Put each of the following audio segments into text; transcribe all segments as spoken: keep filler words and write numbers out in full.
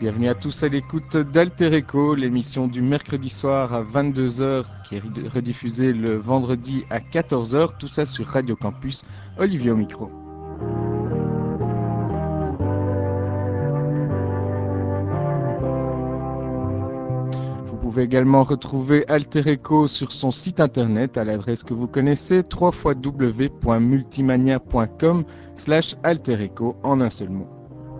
Bienvenue à tous à l'écoute d'Alter Echo, l'émission du mercredi soir à vingt-deux heures qui est rediffusée le vendredi à quatorze heures, tout ça sur Radio Campus. Olivier au micro. Vous pouvez également retrouver Alter Echo sur son site internet à l'adresse que vous connaissez, w w w point multimania point com slash alter echo en un seul mot.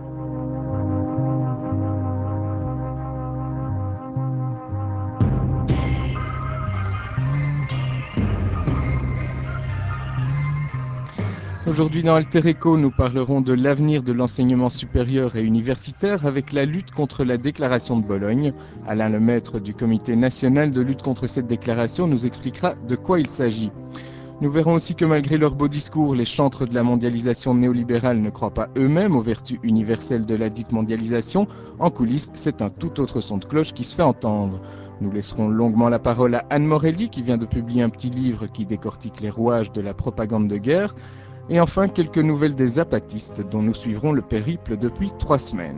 Aujourd'hui dans Alter Echo, nous parlerons de l'avenir de l'enseignement supérieur et universitaire avec la lutte contre la déclaration de Bologne. Alain Lemaître du Comité national de lutte contre cette déclaration nous expliquera de quoi il s'agit. Nous verrons aussi que malgré leurs beaux discours, les chantres de la mondialisation néolibérale ne croient pas eux-mêmes aux vertus universelles de la dite mondialisation. En coulisses, c'est un tout autre son de cloche qui se fait entendre. Nous laisserons longuement la parole à Anne Morelli qui vient de publier un petit livre qui décortique les rouages de la propagande de guerre. Et enfin, quelques nouvelles des zapatistes dont nous suivrons le périple depuis trois semaines.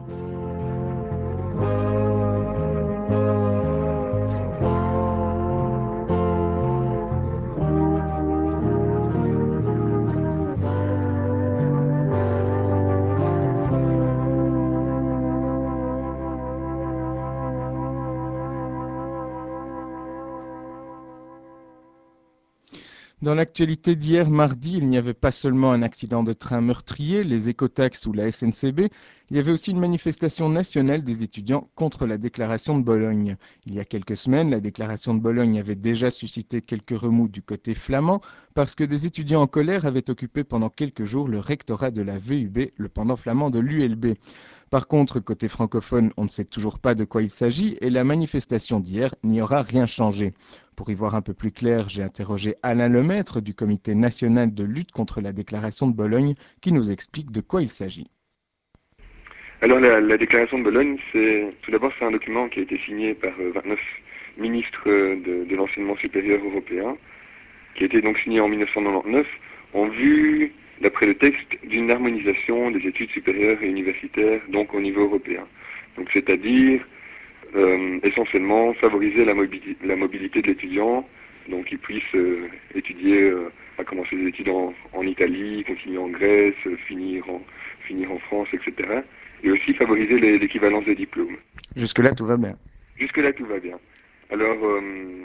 Dans l'actualité d'hier mardi, il n'y avait pas seulement un accident de train meurtrier, les écotaxes ou la S N C B, il y avait aussi une manifestation nationale des étudiants contre la déclaration de Bologne. Il y a quelques semaines, la déclaration de Bologne avait déjà suscité quelques remous du côté flamand parce que des étudiants en colère avaient occupé pendant quelques jours le rectorat de la V U B, le pendant flamand de l'U L B. Par contre, côté francophone, on ne sait toujours pas de quoi il s'agit et la manifestation d'hier n'y aura rien changé. Pour y voir un peu plus clair, j'ai interrogé Alain Lemaître du Comité national de lutte contre la déclaration de Bologne qui nous explique de quoi il s'agit. Alors la, la déclaration de Bologne, c'est tout d'abord c'est un document qui a été signé par euh, vingt-neuf ministres de, de l'enseignement supérieur européen, qui a été donc signé en mille neuf cent quatre-vingt-dix-neuf en vue, d'après le texte, d'une harmonisation des études supérieures et universitaires, donc au niveau européen. Donc c'est-à-dire euh, essentiellement favoriser la, mobili la mobilité de l'étudiant, donc qu'il puisse euh, étudier, euh, à commencer des études en, en Italie, continuer en Grèce, euh, finir, en, finir en France, et cetera. Et aussi favoriser l'équivalence des diplômes. Jusque-là, tout va bien. Jusque-là, tout va bien. Alors, euh,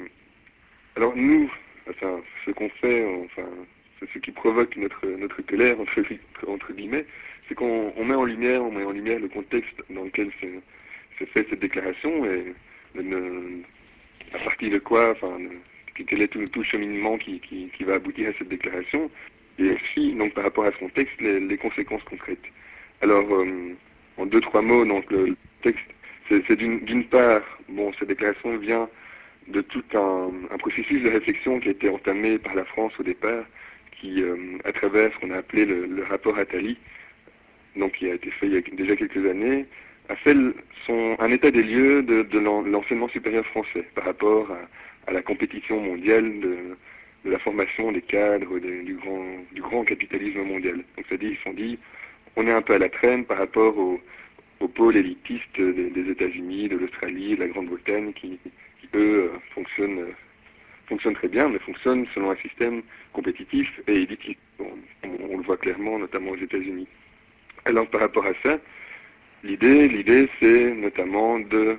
alors nous, enfin, ce qu'on fait, enfin, ce qui provoque notre, notre colère, entre, entre guillemets, c'est qu'on on met en lumière, on met en lumière le contexte dans lequel se, se fait cette déclaration et le, à partir de quoi, enfin, quel est tout, tout le cheminement qui, qui, qui va aboutir à cette déclaration, et aussi, donc, par rapport à ce contexte, les, les conséquences concrètes. Alors, euh, en deux, trois mots, donc, le, le texte, c'est d'une part, bon, cette déclaration vient de tout un, un processus de réflexion qui a été entamé par la France au départ, qui, euh, à travers ce qu'on a appelé le, le rapport Attali, donc qui a été fait il y a déjà quelques années, a fait son, un état des lieux de, de l'enseignement supérieur français par rapport à, à la compétition mondiale de, de la formation des cadres de, du, grand, du grand capitalisme mondial. Donc c'est-à-dire ils se sont dit, on est un peu à la traîne par rapport au, au pôle élitiste des, des États-Unis, de l'Australie, de la Grande-Bretagne, qui, qui eux fonctionnent, fonctionnent très bien, mais fonctionnent selon un système compétitif et élitiste. Bon, on, on le voit clairement, notamment aux États-Unis. Alors par rapport à ça, l'idée, l'idée, c'est notamment de,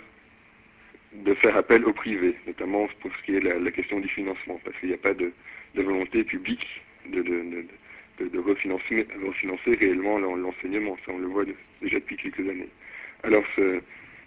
de faire appel au privé, notamment pour ce qui est la, la question du financement, parce qu'il n'y a pas de, de volonté publique de, de, de, de, de refinancer, refinancer réellement l'enseignement. Ça, on le voit de, déjà depuis quelques années. Alors, ce,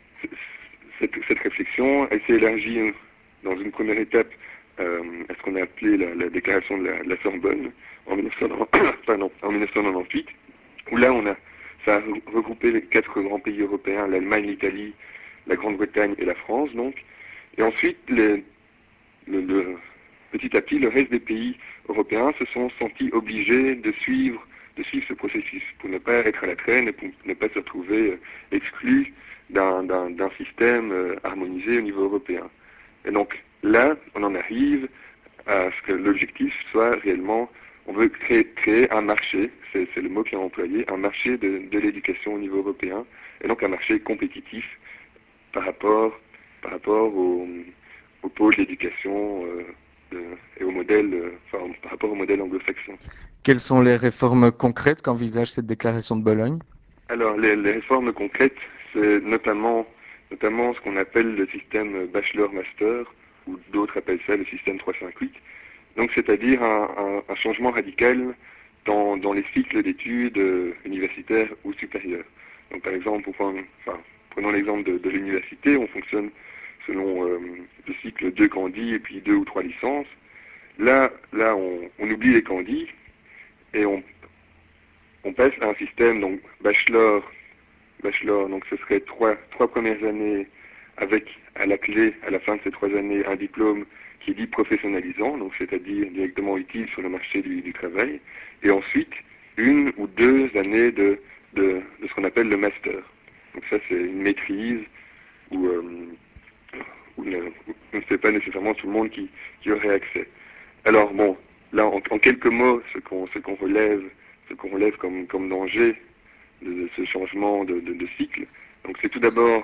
cette, cette réflexion, elle s'est élargie dans une première étape euh, à ce qu'on a appelé la, la déclaration de la, de la Sorbonne en, mille neuf cent quatre-vingt-dix-huit, où là, on a ça a regroupé les quatre grands pays européens, l'Allemagne, l'Italie, la Grande-Bretagne et la France, donc. Et ensuite, les, le, le, petit à petit, le reste des pays européens se sont sentis obligés de suivre, de suivre ce processus, pour ne pas être à la traîne et pour ne pas se retrouver exclus d'un système harmonisé au niveau européen. Et donc là, on en arrive à ce que l'objectif soit réellement, on veut créer, créer un marché, c'est le mot qui est employé, un marché de, de l'éducation au niveau européen, et donc un marché compétitif par rapport, par rapport au, au pôle d'éducation euh, de, et au modèle, euh, enfin, par rapport au modèle anglo-saxon. Quelles sont les réformes concrètes qu'envisage cette déclaration de Bologne? Alors, les, les réformes concrètes, c'est notamment, notamment ce qu'on appelle le système bachelor-master, ou d'autres appellent ça le système trois cent cinquante-huit. Donc, c'est-à-dire un, un, un changement radical dans, dans les cycles d'études euh, universitaires ou supérieures. Donc, par exemple, pour prendre, enfin, prenons l'exemple de, de l'université, on fonctionne selon euh, le cycle deux candis et puis deux ou trois licences. Là, là on, on oublie les candis et on, on passe à un système donc bachelor, bachelor, donc ce serait trois, trois premières années avec à la clé, à la fin de ces trois années, un diplôme qui est dit professionnalisant, donc c'est-à-dire directement utile sur le marché du, du travail, et ensuite une ou deux années de, de, de ce qu'on appelle le master. Donc ça c'est une maîtrise où, euh, où ne, où ne fait pas nécessairement tout le monde qui, qui aurait accès. Alors bon, là en, en quelques mots, ce qu'on ce qu'on relève, ce qu'on relève comme, comme danger de, de ce changement de, de, de cycle, donc c'est tout d'abord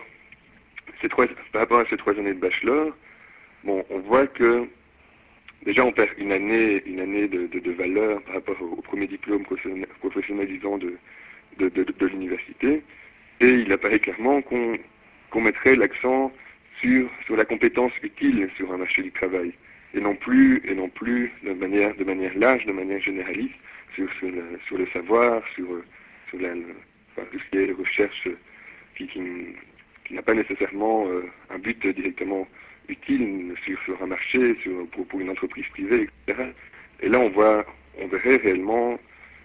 ces trois, par rapport à ces trois années de bachelor, bon, on voit que déjà on perd une année, une année de, de, de valeur par rapport au, au premier diplôme professionnalisant de, de, de, de l'université, et il apparaît clairement qu'on qu'on mettrait l'accent sur, sur la compétence utile sur un marché du travail, et non plus, et non plus de manière, de manière large, de manière généraliste, sur, sur, le, sur le savoir, sur, sur la, le, enfin, tout ce qui est recherche qui, qui, qui n'a pas nécessairement euh, un but directement utile sur, sur un marché, sur, pour, pour une entreprise privée, et cetera. Et là, on voit, on verrait réellement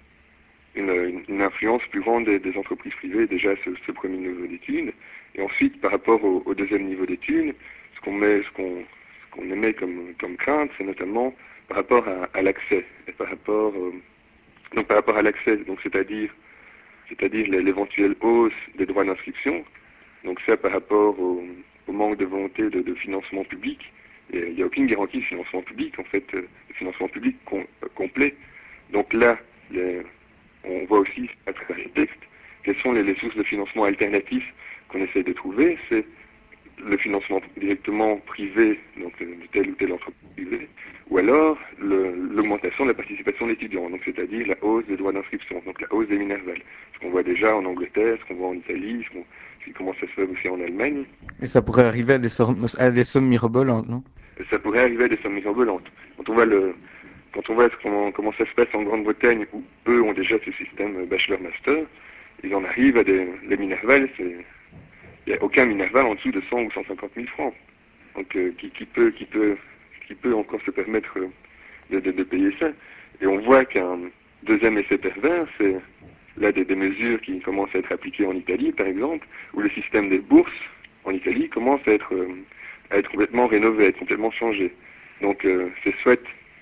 une, une, une influence plus grande des, des entreprises privées, déjà ce, ce premier niveau d'études, et ensuite par rapport au, au deuxième niveau d'études, ce qu'on met, ce qu'on, ce qu'on émet comme, comme crainte, c'est notamment par rapport à, à l'accès, et par rapport, euh, donc par rapport à l'accès, donc c'est-à-dire, c'est-à-dire l'éventuelle hausse des droits d'inscription. Donc ça par rapport au, au manque de volonté de, de financement public. Et il n'y a aucune garantie de financement public, en fait, euh, de financement public com, euh, complet. Donc là, les, on voit aussi à travers les textes quelles sont les, les sources de financement alternatifs qu'on essaie de trouver. C'est le financement directement privé, donc de telle ou telle entreprise privée, ou alors l'augmentation de la participation de l'étudiant, donc c'est-à-dire la hausse des droits d'inscription, donc la hausse des minervales. Ce qu'on voit déjà en Angleterre, ce qu'on voit en Italie, ce, ce qui commence à se faire aussi en Allemagne. Et ça pourrait arriver à des, sommes, à des sommes mirobolantes, non? Et ça pourrait arriver à des sommes mirobolantes. Quand on voit le, quand on voit comment, comment ça se passe en Grande-Bretagne, où eux ont déjà ce système bachelor-master, ils en arrivent à des les minervales, c'est il n'y a aucun minerval en dessous de cent ou cent cinquante mille francs. Donc euh, qui, qui, peut, qui, peut, qui peut encore se permettre euh, de, de, de payer ça. Et on voit qu'un deuxième effet pervers, c'est là des, des mesures qui commencent à être appliquées en Italie, par exemple, où le système des bourses en Italie commence à être, euh, à être complètement rénové, à être complètement changé. Donc euh, c'est soit,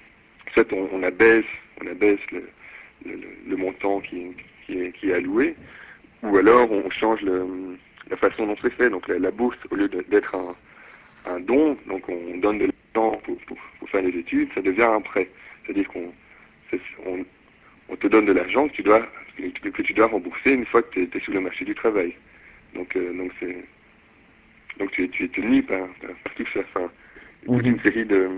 soit on, on abaisse, on abaisse le, le, le montant qui, qui, est, qui est alloué, ou alors on change le, la façon dont c'est fait. Donc la, la bourse, au lieu d'être un, un don, donc on donne de l'argent pour, pour, pour faire les études, ça devient un prêt. C'est-à-dire qu'on on, on te donne de l'argent que tu dois que, que tu dois rembourser une fois que tu es, es sur le marché du travail. Donc euh, donc c'est donc tu es tu es tenu par, par, par tout ça, enfin, toute Mhm. une série de,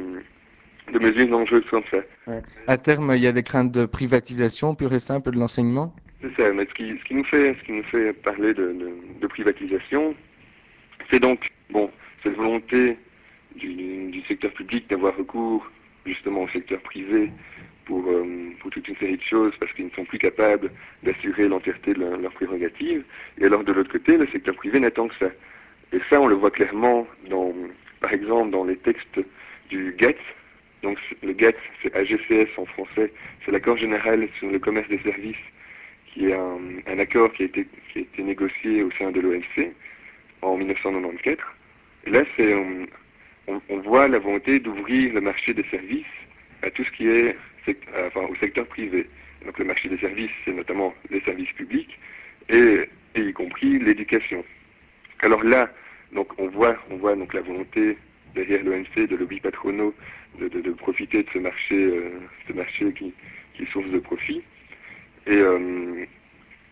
de mesures dangereuses comme ça. Ouais. À terme, il y a des craintes de privatisation pure et simple de l'enseignement? C'est ça, mais ce qui, ce qui nous fait ce qui nous fait parler de, de, de privatisation, c'est donc bon cette volonté du, du secteur public d'avoir recours justement au secteur privé pour, euh, pour toute une série de choses parce qu'ils ne sont plus capables d'assurer l'entièreté de leur, leurs prérogatives. Et alors de l'autre côté, le secteur privé n'attend que ça. Et ça, on le voit clairement, dans, par exemple, dans les textes du GATT. Donc le GATT, c'est A G C S en français, c'est l'accord général sur le commerce des services, qui est un, un accord qui a, été, qui a été négocié au sein de l'O M C en mille neuf cent quatre-vingt-quatorze. Et là, c'est on, on voit la volonté d'ouvrir le marché des services à tout ce qui est enfin, au secteur privé. Donc le marché des services, c'est notamment les services publics et, et y compris l'éducation. Alors là, donc on voit, on voit donc la volonté derrière l'O M C, de lobbies patronaux, de, de, de profiter de ce marché, euh, ce marché qui, qui est source de profit. Et, euh,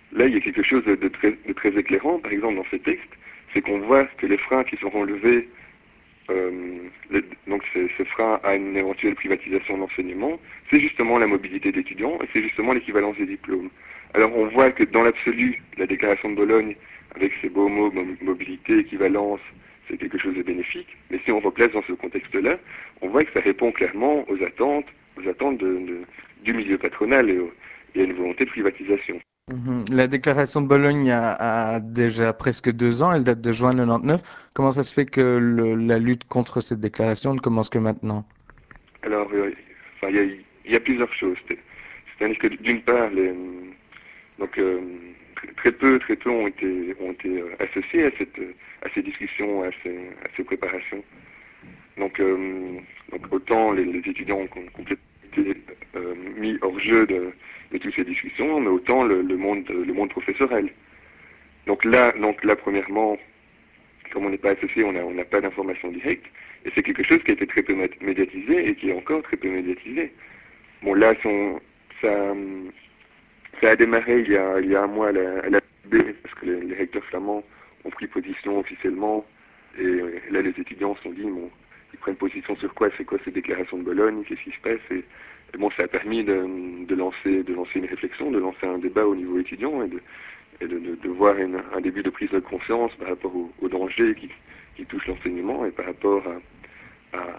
là, il y a quelque chose de, de, très, de très éclairant, par exemple, dans ces textes, c'est qu'on voit que les freins qui seront levés, euh, le, donc ce, ce frein à une éventuelle privatisation de l'enseignement, c'est justement la mobilité d'étudiants et c'est justement l'équivalence des diplômes. Alors on voit que dans l'absolu, la déclaration de Bologne, avec ses beaux mots, mobilité, équivalence, c'est quelque chose de bénéfique, mais si on replace dans ce contexte-là, on voit que ça répond clairement aux attentes, aux attentes de, de, du milieu patronal et, au, et à une volonté de privatisation. Mhm. La déclaration de Bologne a, a déjà presque deux ans, elle date de juin quatre-vingt-dix-neuf. Comment ça se fait que le, la lutte contre cette déclaration ne commence que maintenant? Alors, euh, enfin, il y, a, il y a plusieurs choses. C'est-à-dire que d'une part, les, donc, euh, très, très peu, très peu ont été, ont été euh, associés à, cette, à ces discussions, à ces, à ces préparations. Donc, euh, donc autant les, les étudiants ont complètement été euh, mis hors jeu de, de toutes ces discussions, mais autant le, le monde, le monde professorel. Donc là, donc là, premièrement, comme on n'est pas associé, on n'a on n'a pas d'information directe, et c'est quelque chose qui a été très peu médiatisé et qui est encore très peu médiatisé. Bon, là, son, ça, ça a démarré il y a, il y a un mois à la, à la B, parce que les, les recteurs flamands ont pris position officiellement, et euh, là, les étudiants se sont dit, bon, ils prennent position sur quoi, c'est quoi ces déclarations de Bologne, qu'est-ce qui se passe, et, et bon, ça a permis de, de, lancer, de lancer une réflexion, de lancer un débat au niveau étudiant, et de, et de, de, de voir une, un début de prise de conscience par rapport au, au danger qui, qui touche l'enseignement, et par rapport à, à,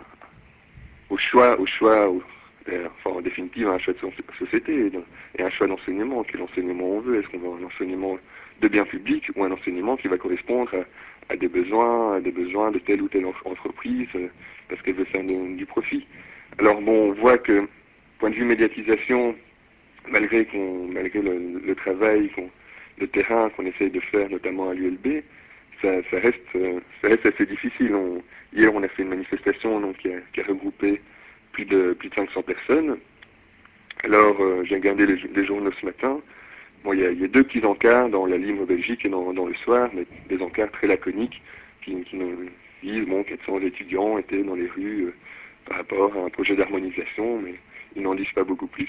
au choix, au choix, au, enfin en définitive un choix de société et un choix d'enseignement. Quel enseignement on veut? Est-ce qu'on veut un enseignement de bien public ou un enseignement qui va correspondre à, à des besoins, à des besoins de telle ou telle entreprise parce qu'elle veut faire de, du profit? Alors bon, on voit que point de vue médiatisation, malgré qu'on, malgré le, le travail, qu'on, le terrain qu'on essaye de faire, notamment à l'U L B, ça, ça reste, ça reste assez difficile. On, hier, on a fait une manifestation donc, qui, a, qui a regroupé plus de, plus de cinq cents personnes. Alors, euh, j'ai regardé les, les journaux ce matin. Bon, il y, a, il y a deux petits encarts dans la Libre Belgique et dans, dans le Soir, mais des encarts très laconiques qui, qui nous disent bon, quatre cents étudiants étaient dans les rues euh, par rapport à un projet d'harmonisation, mais ils n'en disent pas beaucoup plus.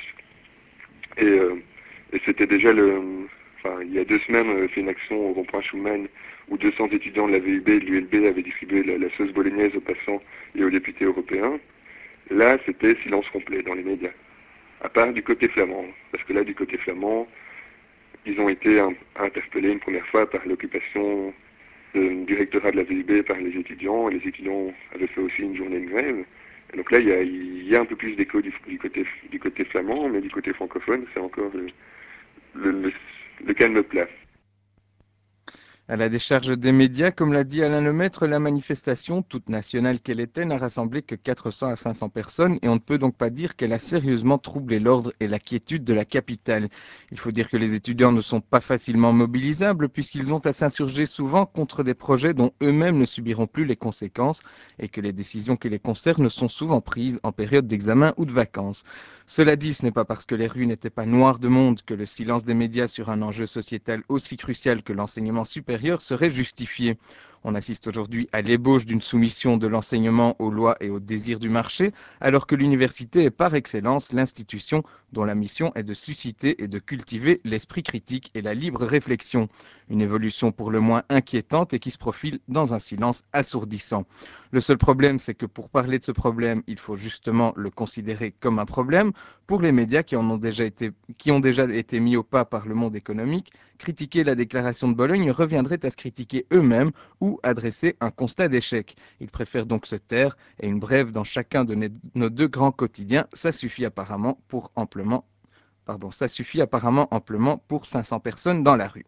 Et, euh, et c'était déjà le... Enfin, il y a deux semaines, on avait fait une action au rond-point Schumann où deux cents étudiants de la V U B et de l'U L B avaient distribué la, la sauce bolognaise aux passants et aux députés européens. Là, c'était silence complet dans les médias, à part du côté flamand. Parce que là, du côté flamand, ils ont été un, interpellés une première fois par l'occupation du rectorat de la V U B par les étudiants, et les étudiants avaient fait aussi une journée de grève. Et donc là, il y a, il y a un peu plus d'écho du, du, côté, du côté flamand, mais du côté francophone, c'est encore le, le, le, le calme plat. À la décharge des médias, comme l'a dit Alain Lemaître, la manifestation, toute nationale qu'elle était, n'a rassemblé que quatre cents à cinq cents personnes et on ne peut donc pas dire qu'elle a sérieusement troublé l'ordre et la quiétude de la capitale. Il faut dire que les étudiants ne sont pas facilement mobilisables puisqu'ils ont à s'insurger souvent contre des projets dont eux-mêmes ne subiront plus les conséquences et que les décisions qui les concernent sont souvent prises en période d'examen ou de vacances. Cela dit, ce n'est pas parce que les rues n'étaient pas noires de monde que le silence des médias sur un enjeu sociétal aussi crucial que l'enseignement supérieur serait justifié. On assiste aujourd'hui à l'ébauche d'une soumission de l'enseignement aux lois et aux désirs du marché, alors que l'université est par excellence l'institution dont la mission est de susciter et de cultiver l'esprit critique et la libre réflexion. Une évolution pour le moins inquiétante et qui se profile dans un silence assourdissant. Le seul problème, c'est que pour parler de ce problème, il faut justement le considérer comme un problème. Pour les médias qui, en ont, déjà été, qui ont déjà été mis au pas par le monde économique, critiquer la déclaration de Bologne reviendrait à se critiquer eux-mêmes ou adresser un constat d'échec. Ils préfèrent donc se taire et une brève dans chacun de nos deux grands quotidiens, ça suffit apparemment pour amplement, pardon, ça suffit apparemment amplement pour cinq cents personnes dans la rue.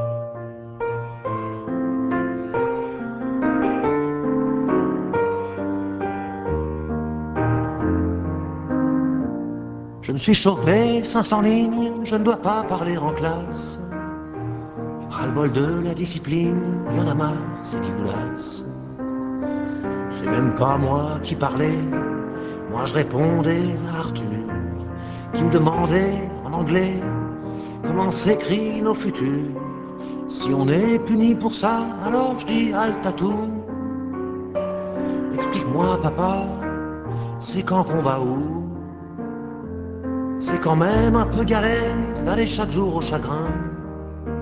Je me suis chopé cinq cents lignes, je ne dois pas parler en classe. Ras-le-bol de la discipline, y'en a marre, c'est dégueulasse. C'est même pas moi qui parlais, moi je répondais à Arthur, qui me demandait en anglais comment s'écrit nos futurs. Si on est puni pour ça, alors je dis halte à tout. Explique-moi papa, c'est quand qu'on va où? C'est quand même un peu galère d'aller chaque jour au chagrin.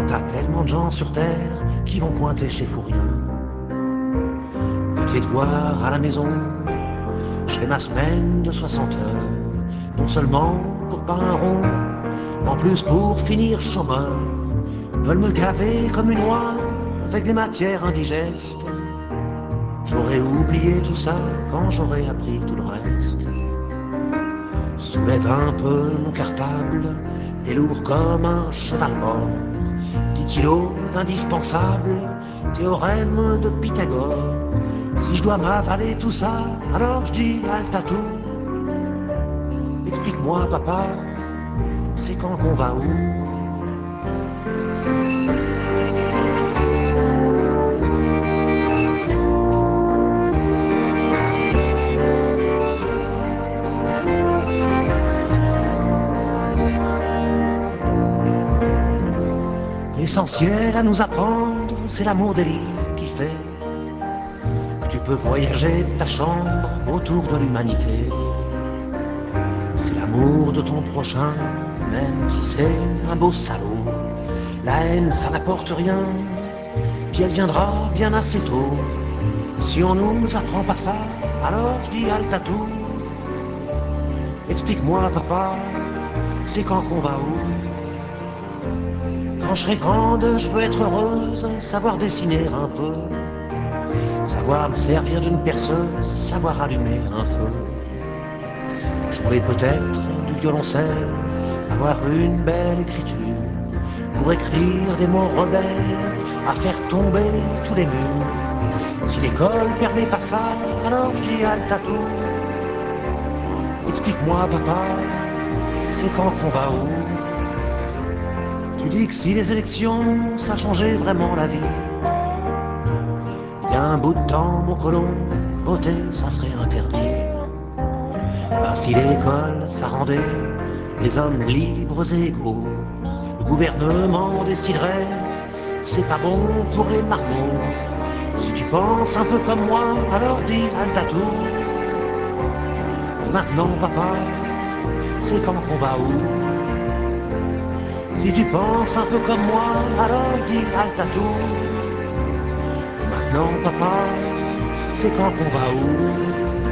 T'as tellement de gens sur terre qui vont pointer chez Fourien. Veuillez te voir à la maison, je fais ma semaine de soixante heures. Non seulement pour pas un rond, en plus pour finir chômeur. Veulent me gaver comme une oie avec des matières indigestes. J'aurais oublié tout ça quand j'aurais appris tout le reste. Soulève un peu mon cartable, est lourd comme un cheval mort. Dix kilos d'indispensable, théorème de Pythagore. Si je dois m'avaler tout ça, alors je dis halte à tout. Explique-moi papa, c'est quand qu'on va où? L'essentiel à nous apprendre, c'est l'amour des livres qui fait que tu peux voyager de ta chambre autour de l'humanité. C'est l'amour de ton prochain, même si c'est un beau salaud. La haine, ça n'apporte rien, puis elle viendra bien assez tôt. Si on nous apprend pas ça, alors je dis halte à tout. Explique-moi papa, c'est quand qu'on va où? Quand je serai grande, je veux être heureuse, savoir dessiner un peu, savoir me servir d'une perceuse, savoir allumer un feu, jouer peut-être du violoncelle, avoir une belle écriture, pour écrire des mots rebelles, à faire tomber tous les murs. Si l'école permet pas ça, alors je dis halte à tout. Explique-moi papa, c'est quand qu'on va où? Tu dis que si les élections, ça changeait vraiment la vie. Il y a un bout de temps, mon colon, voter, ça serait interdit. Ben, si l'école, ça rendait les hommes libres et égaux, le gouvernement déciderait que c'est pas bon pour les marmots. Si tu penses un peu comme moi, alors dis halte à tout. Et maintenant, papa, c'est quand qu'on va où? Si tu penses un peu comme moi, alors dis halte à tout. Et maintenant, papa, c'est quand qu'on va où?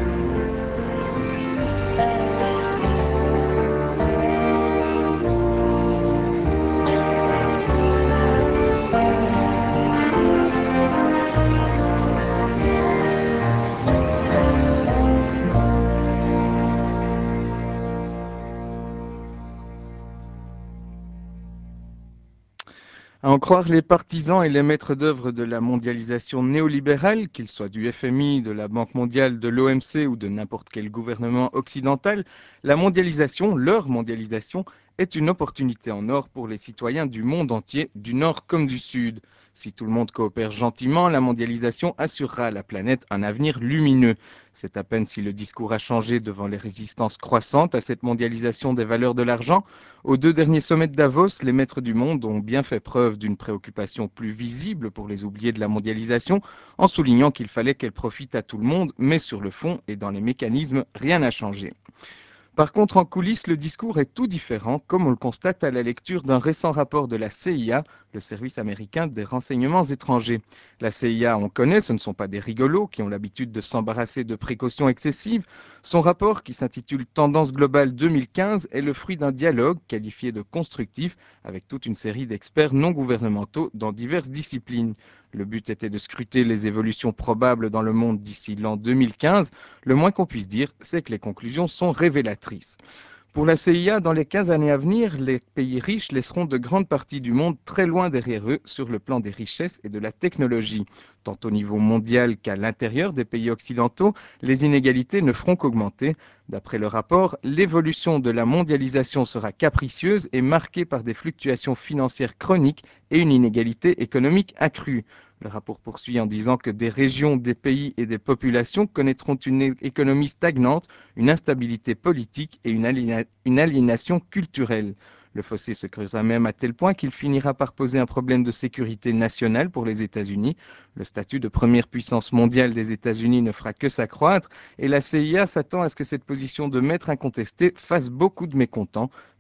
À en croire les partisans et les maîtres d'œuvre de la mondialisation néolibérale, qu'ils soient du F M I, de la Banque mondiale, de l'O M C ou de n'importe quel gouvernement occidental, la mondialisation, leur mondialisation, est une opportunité en or pour les citoyens du monde entier, du nord comme du sud. Si tout le monde coopère gentiment, la mondialisation assurera à la planète un avenir lumineux. C'est à peine si le discours a changé devant les résistances croissantes à cette mondialisation des valeurs de l'argent. Aux deux derniers sommets de Davos, les maîtres du monde ont bien fait preuve d'une préoccupation plus visible pour les oubliés de la mondialisation, en soulignant qu'il fallait qu'elle profite à tout le monde, mais sur le fond et dans les mécanismes, rien n'a changé. Par contre, en coulisses, le discours est tout différent, comme on le constate à la lecture d'un récent rapport de la C I A, le service américain des renseignements étrangers. La C I A, on connaît, ce ne sont pas des rigolos qui ont l'habitude de s'embarrasser de précautions excessives. Son rapport, qui s'intitule Tendance globale deux mille quinze, est le fruit d'un dialogue qualifié de constructif avec toute une série d'experts non gouvernementaux dans diverses disciplines. Le but était de scruter les évolutions probables dans le monde d'ici l'an deux mille quinze. Le moins qu'on puisse dire, c'est que les conclusions sont révélatrices. Pour la C I A, dans les quinze années à venir, les pays riches laisseront de grandes parties du monde très loin derrière eux sur le plan des richesses et de la technologie. Tant au niveau mondial qu'à l'intérieur des pays occidentaux, les inégalités ne feront qu'augmenter. D'après le rapport, l'évolution de la mondialisation sera capricieuse et marquée par des fluctuations financières chroniques et une inégalité économique accrue. Le rapport poursuit en disant que des régions, des pays et des populations connaîtront une économie stagnante, une instabilité politique et une, aliéna une aliénation culturelle. Le fossé se creusera même à tel point qu'il finira par poser un problème de sécurité nationale pour les États-Unis. Le statut de première puissance mondiale des États-Unis ne fera que s'accroître et la C I A s'attend à ce que cette position de maître incontesté fasse beaucoup de mécontents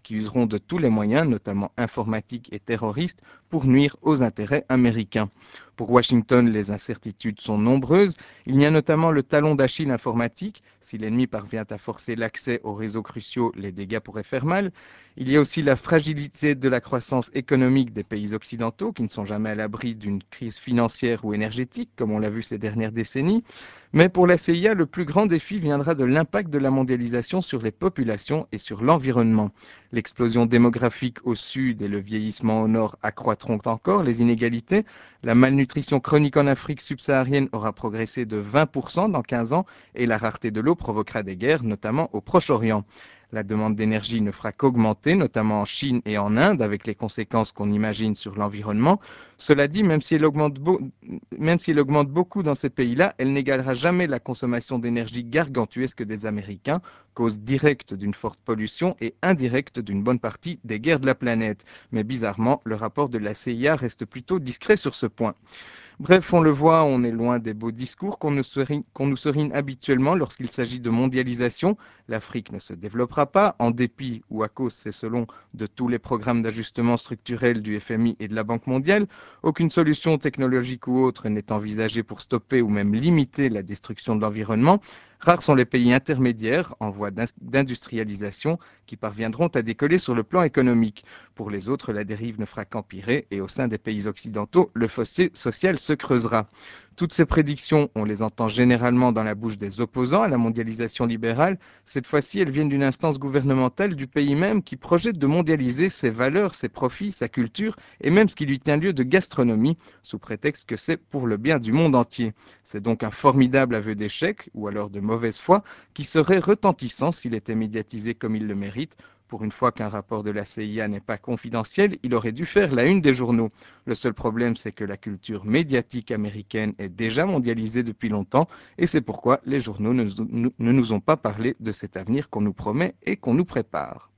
qui useront de tous les moyens, notamment informatiques et terroristes, pour nuire aux intérêts américains. Pour Washington, les incertitudes sont nombreuses. Il y a notamment le talon d'Achille informatique. Si l'ennemi parvient à forcer l'accès aux réseaux cruciaux, les dégâts pourraient faire mal. Il y a aussi la fragilité de la croissance économique des pays occidentaux, qui ne sont jamais à l'abri d'une crise financière ou énergétique, comme on l'a vu ces dernières décennies. Mais pour la C I A, le plus grand défi viendra de l'impact de la mondialisation sur les populations et sur l'environnement. L'explosion démographique au sud et le vieillissement au nord accroîtront encore les inégalités. La malnutrition chronique en Afrique subsaharienne aura progressé de vingt pour cent dans quinze ans et la rareté de l'eau provoquera des guerres, notamment au Proche-Orient. La demande d'énergie ne fera qu'augmenter, notamment en Chine et en Inde, avec les conséquences qu'on imagine sur l'environnement. Cela dit, même si elle augmente, beau- même si elle augmente beaucoup dans ces pays-là, elle n'égalera jamais la consommation d'énergie gargantuesque des Américains, cause directe d'une forte pollution et indirecte d'une bonne partie des guerres de la planète. Mais bizarrement, le rapport de la C I A reste plutôt discret sur ce point. Bref, on le voit, on est loin des beaux discours qu'on nous serine, qu'on nous serine habituellement lorsqu'il s'agit de mondialisation. L'Afrique ne se développera pas, en dépit ou à cause, c'est selon, de tous les programmes d'ajustement structurel du F M I et de la Banque mondiale. Aucune solution technologique ou autre n'est envisagée pour stopper ou même limiter la destruction de l'environnement. Rares sont les pays intermédiaires en voie d'industrialisation qui parviendront à décoller sur le plan économique. Pour les autres, la dérive ne fera qu'empirer et au sein des pays occidentaux, le fossé social se creusera. Toutes ces prédictions, on les entend généralement dans la bouche des opposants à la mondialisation libérale. Cette fois-ci, elles viennent d'une instance gouvernementale du pays même qui projette de mondialiser ses valeurs, ses profits, sa culture et même ce qui lui tient lieu de gastronomie, sous prétexte que c'est pour le bien du monde entier. C'est donc un formidable aveu d'échec, ou alors de mauvaise foi, qui serait retentissant s'il était médiatisé comme il le mérite. Pour une fois qu'un rapport de la C I A n'est pas confidentiel, il aurait dû faire la une des journaux. Le seul problème, c'est que la culture médiatique américaine est déjà mondialisée depuis longtemps, et c'est pourquoi les journaux ne, ne nous ont pas parlé de cet avenir qu'on nous promet et qu'on nous prépare.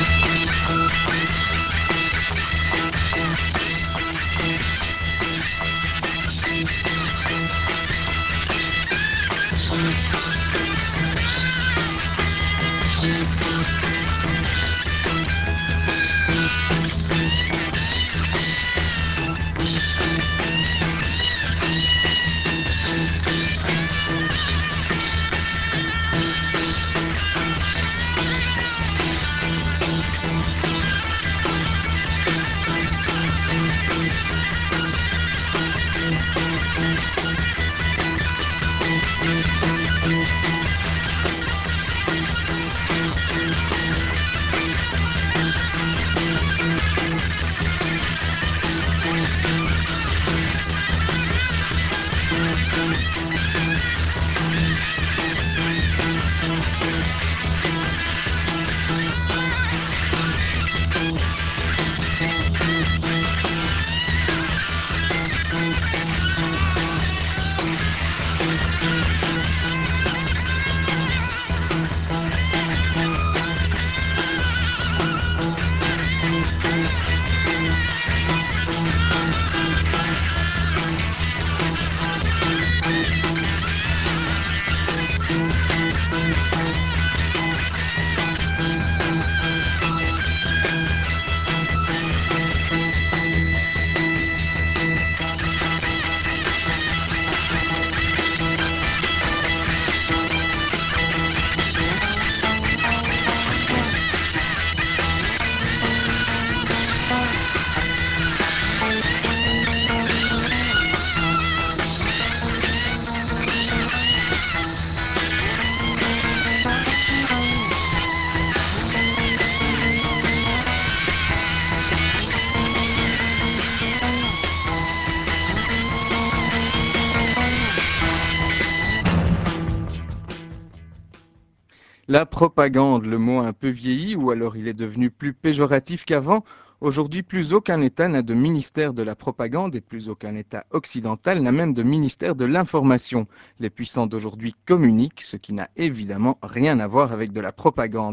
La propagande, le mot a un peu vieilli ou alors il est devenu plus péjoratif qu'avant. Aujourd'hui, plus aucun État n'a de ministère de la propagande et plus aucun État occidental n'a même de ministère de l'information. Les puissants d'aujourd'hui communiquent, ce qui n'a évidemment rien à voir avec de la propagande.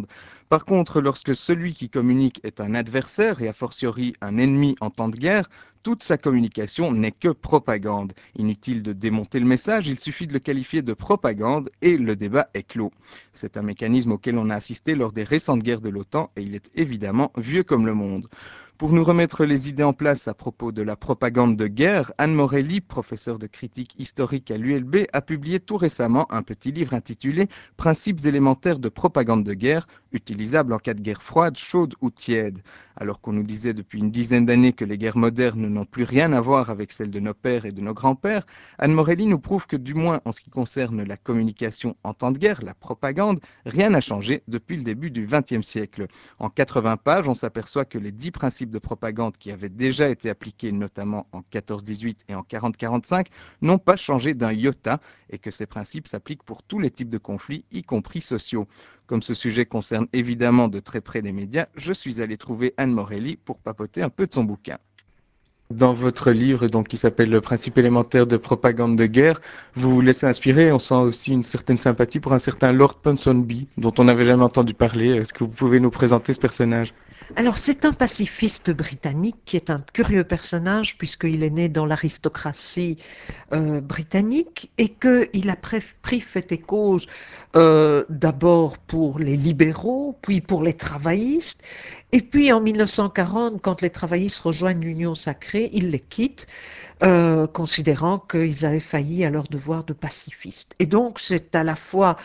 Par contre, lorsque celui qui communique est un adversaire et a fortiori un ennemi en temps de guerre, toute sa communication n'est que propagande. Inutile de démonter le message, il suffit de le qualifier de propagande et le débat est clos. C'est un mécanisme auquel on a assisté lors des récentes guerres de l'OTAN et il est évidemment vieux comme le monde. Pour nous remettre les idées en place à propos de la propagande de guerre, Anne Morelli, professeure de critique historique à l'U L B, a publié tout récemment un petit livre intitulé Principes élémentaires de propagande de guerre, utilisables en cas de guerre froide, chaude ou tiède. Alors qu'on nous disait depuis une dizaine d'années que les guerres modernes n'ont plus rien à voir avec celles de nos pères et de nos grands-pères, Anne Morelli nous prouve que du moins en ce qui concerne la communication en temps de guerre, la propagande, rien n'a changé depuis le début du vingtième siècle. En quatre-vingts pages, on s'aperçoit que les dix principes de propagande qui avaient déjà été appliqués notamment en quatorze dix-huit et en quarante quarante-cinq n'ont pas changé d'un iota et que ces principes s'appliquent pour tous les types de conflits, y compris sociaux. Comme ce sujet concerne évidemment de très près les médias, je suis allé trouver Anne Morelli pour papoter un peu de son bouquin. Dans votre livre, donc, qui s'appelle Le principe élémentaire de propagande de guerre, vous vous laissez inspirer. On sent aussi une certaine sympathie pour un certain Lord Ponsonby, dont on n'avait jamais entendu parler. Est-ce que vous pouvez nous présenter ce personnage? Alors, c'est un pacifiste britannique qui est un curieux personnage puisqu'il est né dans l'aristocratie euh, britannique et qu'il a pris fait et cause euh, d'abord pour les libéraux, puis pour les travaillistes. Et puis en mille neuf cent quarante, quand les travaillistes rejoignent l'Union sacrée, il les quitte euh, considérant qu'ils avaient failli à leur devoir de pacifistes. Et donc c'est à la fois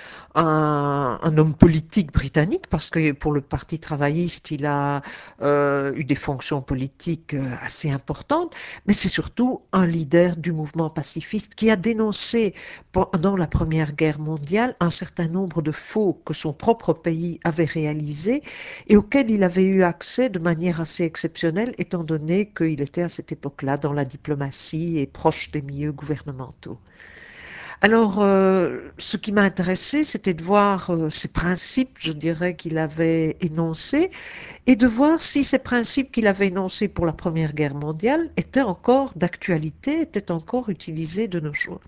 un, un homme politique britannique, parce que pour le Parti travailliste, il a euh, eu des fonctions politiques euh, assez importantes, mais c'est surtout un leader du mouvement pacifiste qui a dénoncé pendant la Première Guerre mondiale un certain nombre de faux que son propre pays avait réalisés et auxquels il avait eu accès de manière assez exceptionnelle, étant donné qu'il était à cette époque-là dans la diplomatie et proche des milieux gouvernementaux. Alors, euh, ce qui m'a intéressé, c'était de voir euh, ces principes, je dirais, qu'il avait énoncés, et de voir si ces principes qu'il avait énoncés pour la Première Guerre mondiale étaient encore d'actualité, étaient encore utilisés de nos jours.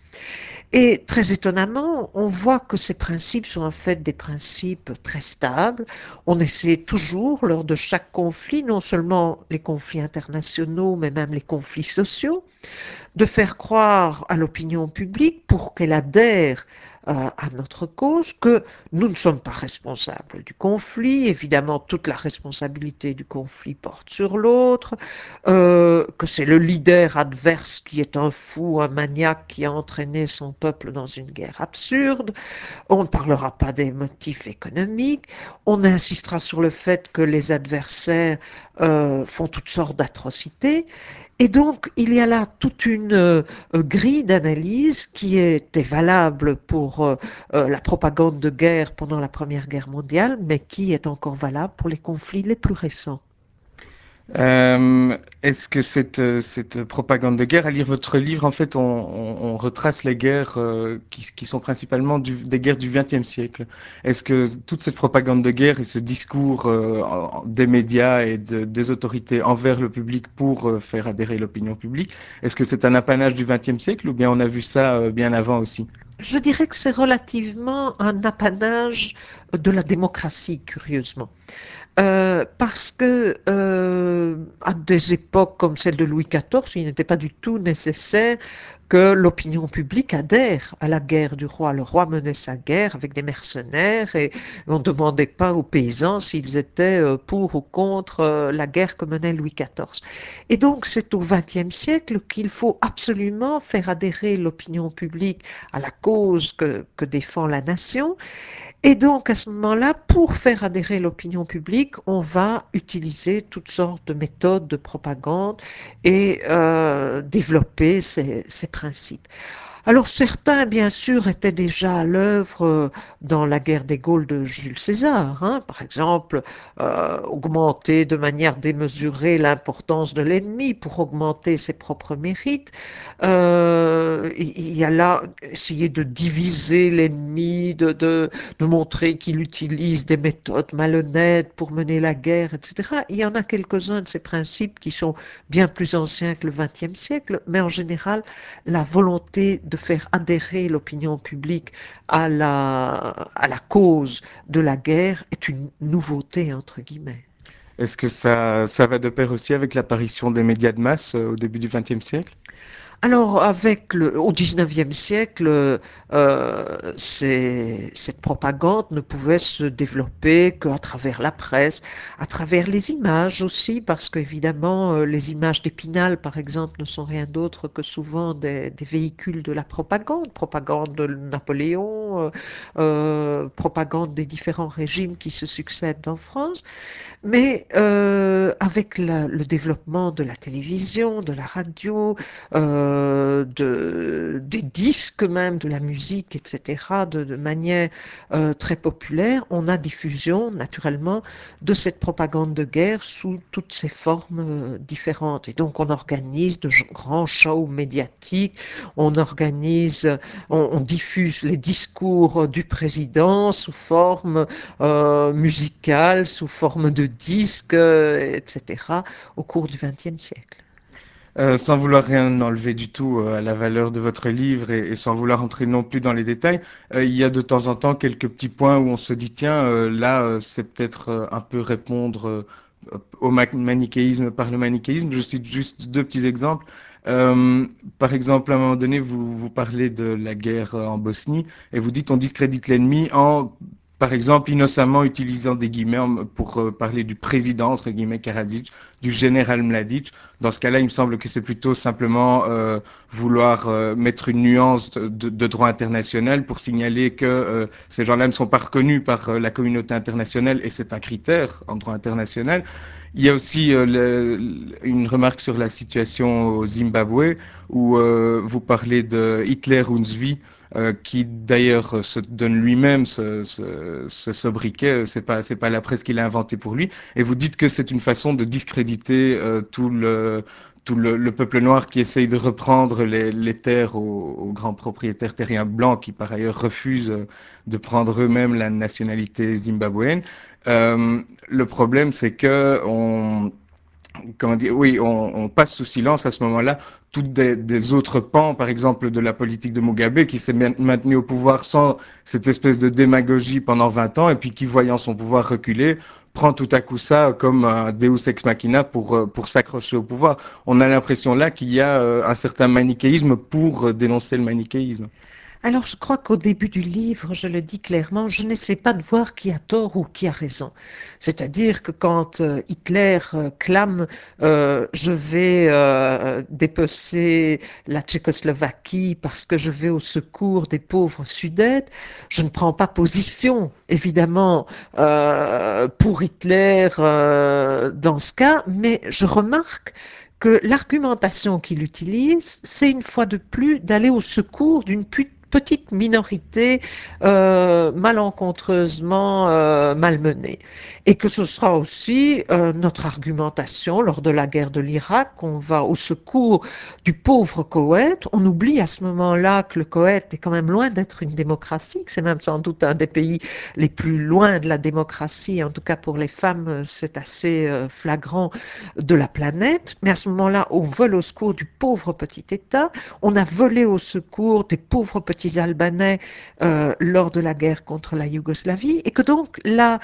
Et très étonnamment, on voit que ces principes sont en fait des principes très stables. On essaie toujours, lors de chaque conflit, non seulement les conflits internationaux, mais même les conflits sociaux, de faire croire à l'opinion publique pour qu'elle adhère euh, à notre cause que nous ne sommes pas responsables du conflit. Évidemment, toute la responsabilité du conflit porte sur l'autre, euh, que c'est le leader adverse qui est un fou, un maniaque qui a entraîné son peuple dans une guerre absurde. On ne parlera pas des motifs économiques. On insistera sur le fait que les adversaires euh, font toutes sortes d'atrocités. Et donc, il y a là toute une euh, grille d'analyse qui était valable pour euh, euh, la propagande de guerre pendant la Première Guerre mondiale, mais qui est encore valable pour les conflits les plus récents. Euh, Est-ce que cette, euh, cette propagande de guerre, à lire votre livre, en fait, on, on- on retrace les guerres euh, qui, qui sont principalement du- des guerres du vingtième siècle. Est-ce que toute cette propagande de guerre et ce discours euh, en- des médias et de- des autorités envers le public pour euh, faire adhérer l'opinion publique, est-ce que c'est un apanage du vingtième siècle ou bien on a vu ça euh, bien avant aussi? Je dirais que c'est relativement un apanage de la démocratie, curieusement. Euh, parce que euh, à des époques comme celle de Louis quatorze, il n'était pas du tout nécessaire que l'opinion publique adhère à la guerre du roi. Le roi menait sa guerre avec des mercenaires et on ne demandait pas aux paysans s'ils étaient euh, pour ou contre euh, la guerre que menait Louis quatorze. Et donc c'est au vingtième siècle qu'il faut absolument faire adhérer l'opinion publique à la cause que, que défend la nation. Et donc, à ce moment-là, pour faire adhérer l'opinion publique, on va utiliser toutes sortes de méthodes de propagande et euh, développer ces, ces principes. Alors certains, bien sûr, étaient déjà à l'œuvre euh, dans la guerre des Gaules de Jules César. Hein, par exemple, euh, augmenter de manière démesurée l'importance de l'ennemi pour augmenter ses propres mérites. Euh, il y a là essayer de diviser l'ennemi, de, de, de montrer qu'il utilise des méthodes malhonnêtes pour mener la guerre, et cetera. Il y en a quelques-uns de ces principes qui sont bien plus anciens que le vingtième siècle, mais en général, la volonté de faire adhérer l'opinion publique à la, à la cause de la guerre est une nouveauté, entre guillemets. Est-ce que ça, ça va de pair aussi avec l'apparition des médias de masse euh, au début du vingtième siècle? Alors, avec le, au dix-neuvième siècle, euh, ces- cette propagande ne pouvait se développer qu'à travers la presse, à travers les images aussi, parce qu'évidemment, euh, les images d'Épinal, par exemple, ne sont rien d'autre que souvent des, des véhicules de la propagande, propagande de Napoléon, euh, euh, propagande des différents régimes qui se succèdent en France. Mais euh, avec la- le développement de la télévision, de la radio, euh, de, des disques même, de la musique, et cetera, de, de manière euh, très populaire, on a diffusion naturellement de cette propagande de guerre sous toutes ses formes euh, différentes. Et donc on organise de grands shows médiatiques, on organise, on, on diffuse les discours du président sous forme euh, musicale, sous forme de disques, euh, et cetera, au cours du vingtième siècle. Euh, sans vouloir rien enlever du tout euh, à la valeur de votre livre et, et sans vouloir entrer non plus dans les détails, euh, il y a de temps en temps quelques petits points où on se dit tiens, euh, là, euh, c'est peut-être euh, un peu répondre euh, au ma- manichéisme par le manichéisme. Je cite juste deux petits exemples. Euh, Par exemple, à un moment donné, vous, vous parlez de la guerre euh, en Bosnie et vous dites on discrédite l'ennemi en, par exemple, innocemment utilisant des guillemets en- pour euh, parler du président, entre guillemets, Karadzic, du général Mladic. Dans ce cas-là, il me semble que c'est plutôt simplement euh, vouloir euh, mettre une nuance de, de, droit international pour signaler que euh, ces gens-là ne sont pas reconnus par euh, la communauté internationale et c'est un critère en droit international. Il y a aussi euh, le, une remarque sur la situation au Zimbabwe où euh, vous parlez de Hitler Hunsvi, euh, qui d'ailleurs se donne lui-même ce, ce, ce sobriquet. C'est pas c'est pas la presse qui l'a inventé pour lui. Et vous dites que c'est une façon de discréditer euh, tout le tout le, le, peuple noir qui essaye de reprendre les, les terres aux, aux, grands propriétaires terriens blancs qui par ailleurs refusent de prendre eux-mêmes la nationalité zimbabwéenne. Euh, le problème, c'est que on, comment dire, oui, on, on passe sous silence à ce moment-là toutes des, des autres pans, par exemple de la politique de Mugabe, qui s'est maintenu au pouvoir sans cette espèce de démagogie pendant vingt ans, et puis qui, voyant son pouvoir reculer, prend tout à coup ça comme un Deus ex machina pour, pour s'accrocher au pouvoir. On a l'impression là qu'il y a un certain manichéisme pour dénoncer le manichéisme. Alors, je crois qu'au début du livre, je le dis clairement, je n'essaie pas de voir qui a tort ou qui a raison. C'est-à-dire que quand euh, Hitler euh, clame euh, je vais euh, dépecer la Tchécoslovaquie parce que je vais au secours des pauvres Sudètes, je ne prends pas position, évidemment, euh, pour Hitler euh, dans ce cas, mais je remarque que l'argumentation qu'il utilise, c'est une fois de plus d'aller au secours d'une petite minorité euh, malencontreusement euh, malmenée. Et que ce sera aussi euh, notre argumentation lors de la guerre de l'Irak, qu'on va au secours du pauvre Koweït. On oublie à ce moment-là que le Koweït est quand même loin d'être une démocratie, que c'est même sans doute un des pays les plus loin de la démocratie, en tout cas pour les femmes, c'est assez euh, flagrant de la planète. Mais à ce moment-là, on vole au secours du pauvre petit État, on a volé au secours des pauvres petits Albanais euh, lors de la guerre contre la Yougoslavie, et que donc la,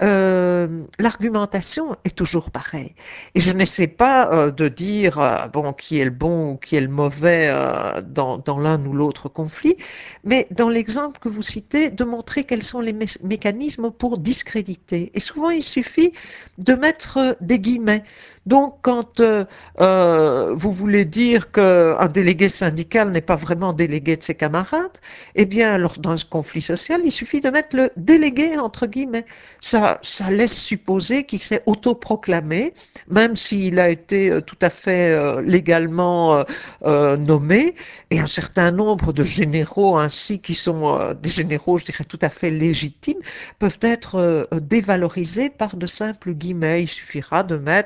euh, l'argumentation est toujours pareille. Et je n'essaie pas euh, de dire euh, bon, qui est le bon ou qui est le mauvais euh, dans, dans l'un ou l'autre conflit, mais dans l'exemple que vous citez, de montrer quels sont les mé mécanismes pour discréditer. Et souvent, il suffit de mettre des guillemets. Donc, quand euh, euh, vous voulez dire qu'un délégué syndical n'est pas vraiment délégué de ses camarades, eh bien, lors d'un conflit social, il suffit de mettre le délégué entre guillemets. Ça, ça laisse supposer qu'il s'est autoproclamé, même s'il a été euh, tout à fait euh, légalement euh, euh, nommé, et un certain nombre de généraux ainsi, qui sont euh, des généraux, je dirais, tout à fait légitimes, peuvent être euh, dévalorisés par de simples guillemets. Il suffira de mettre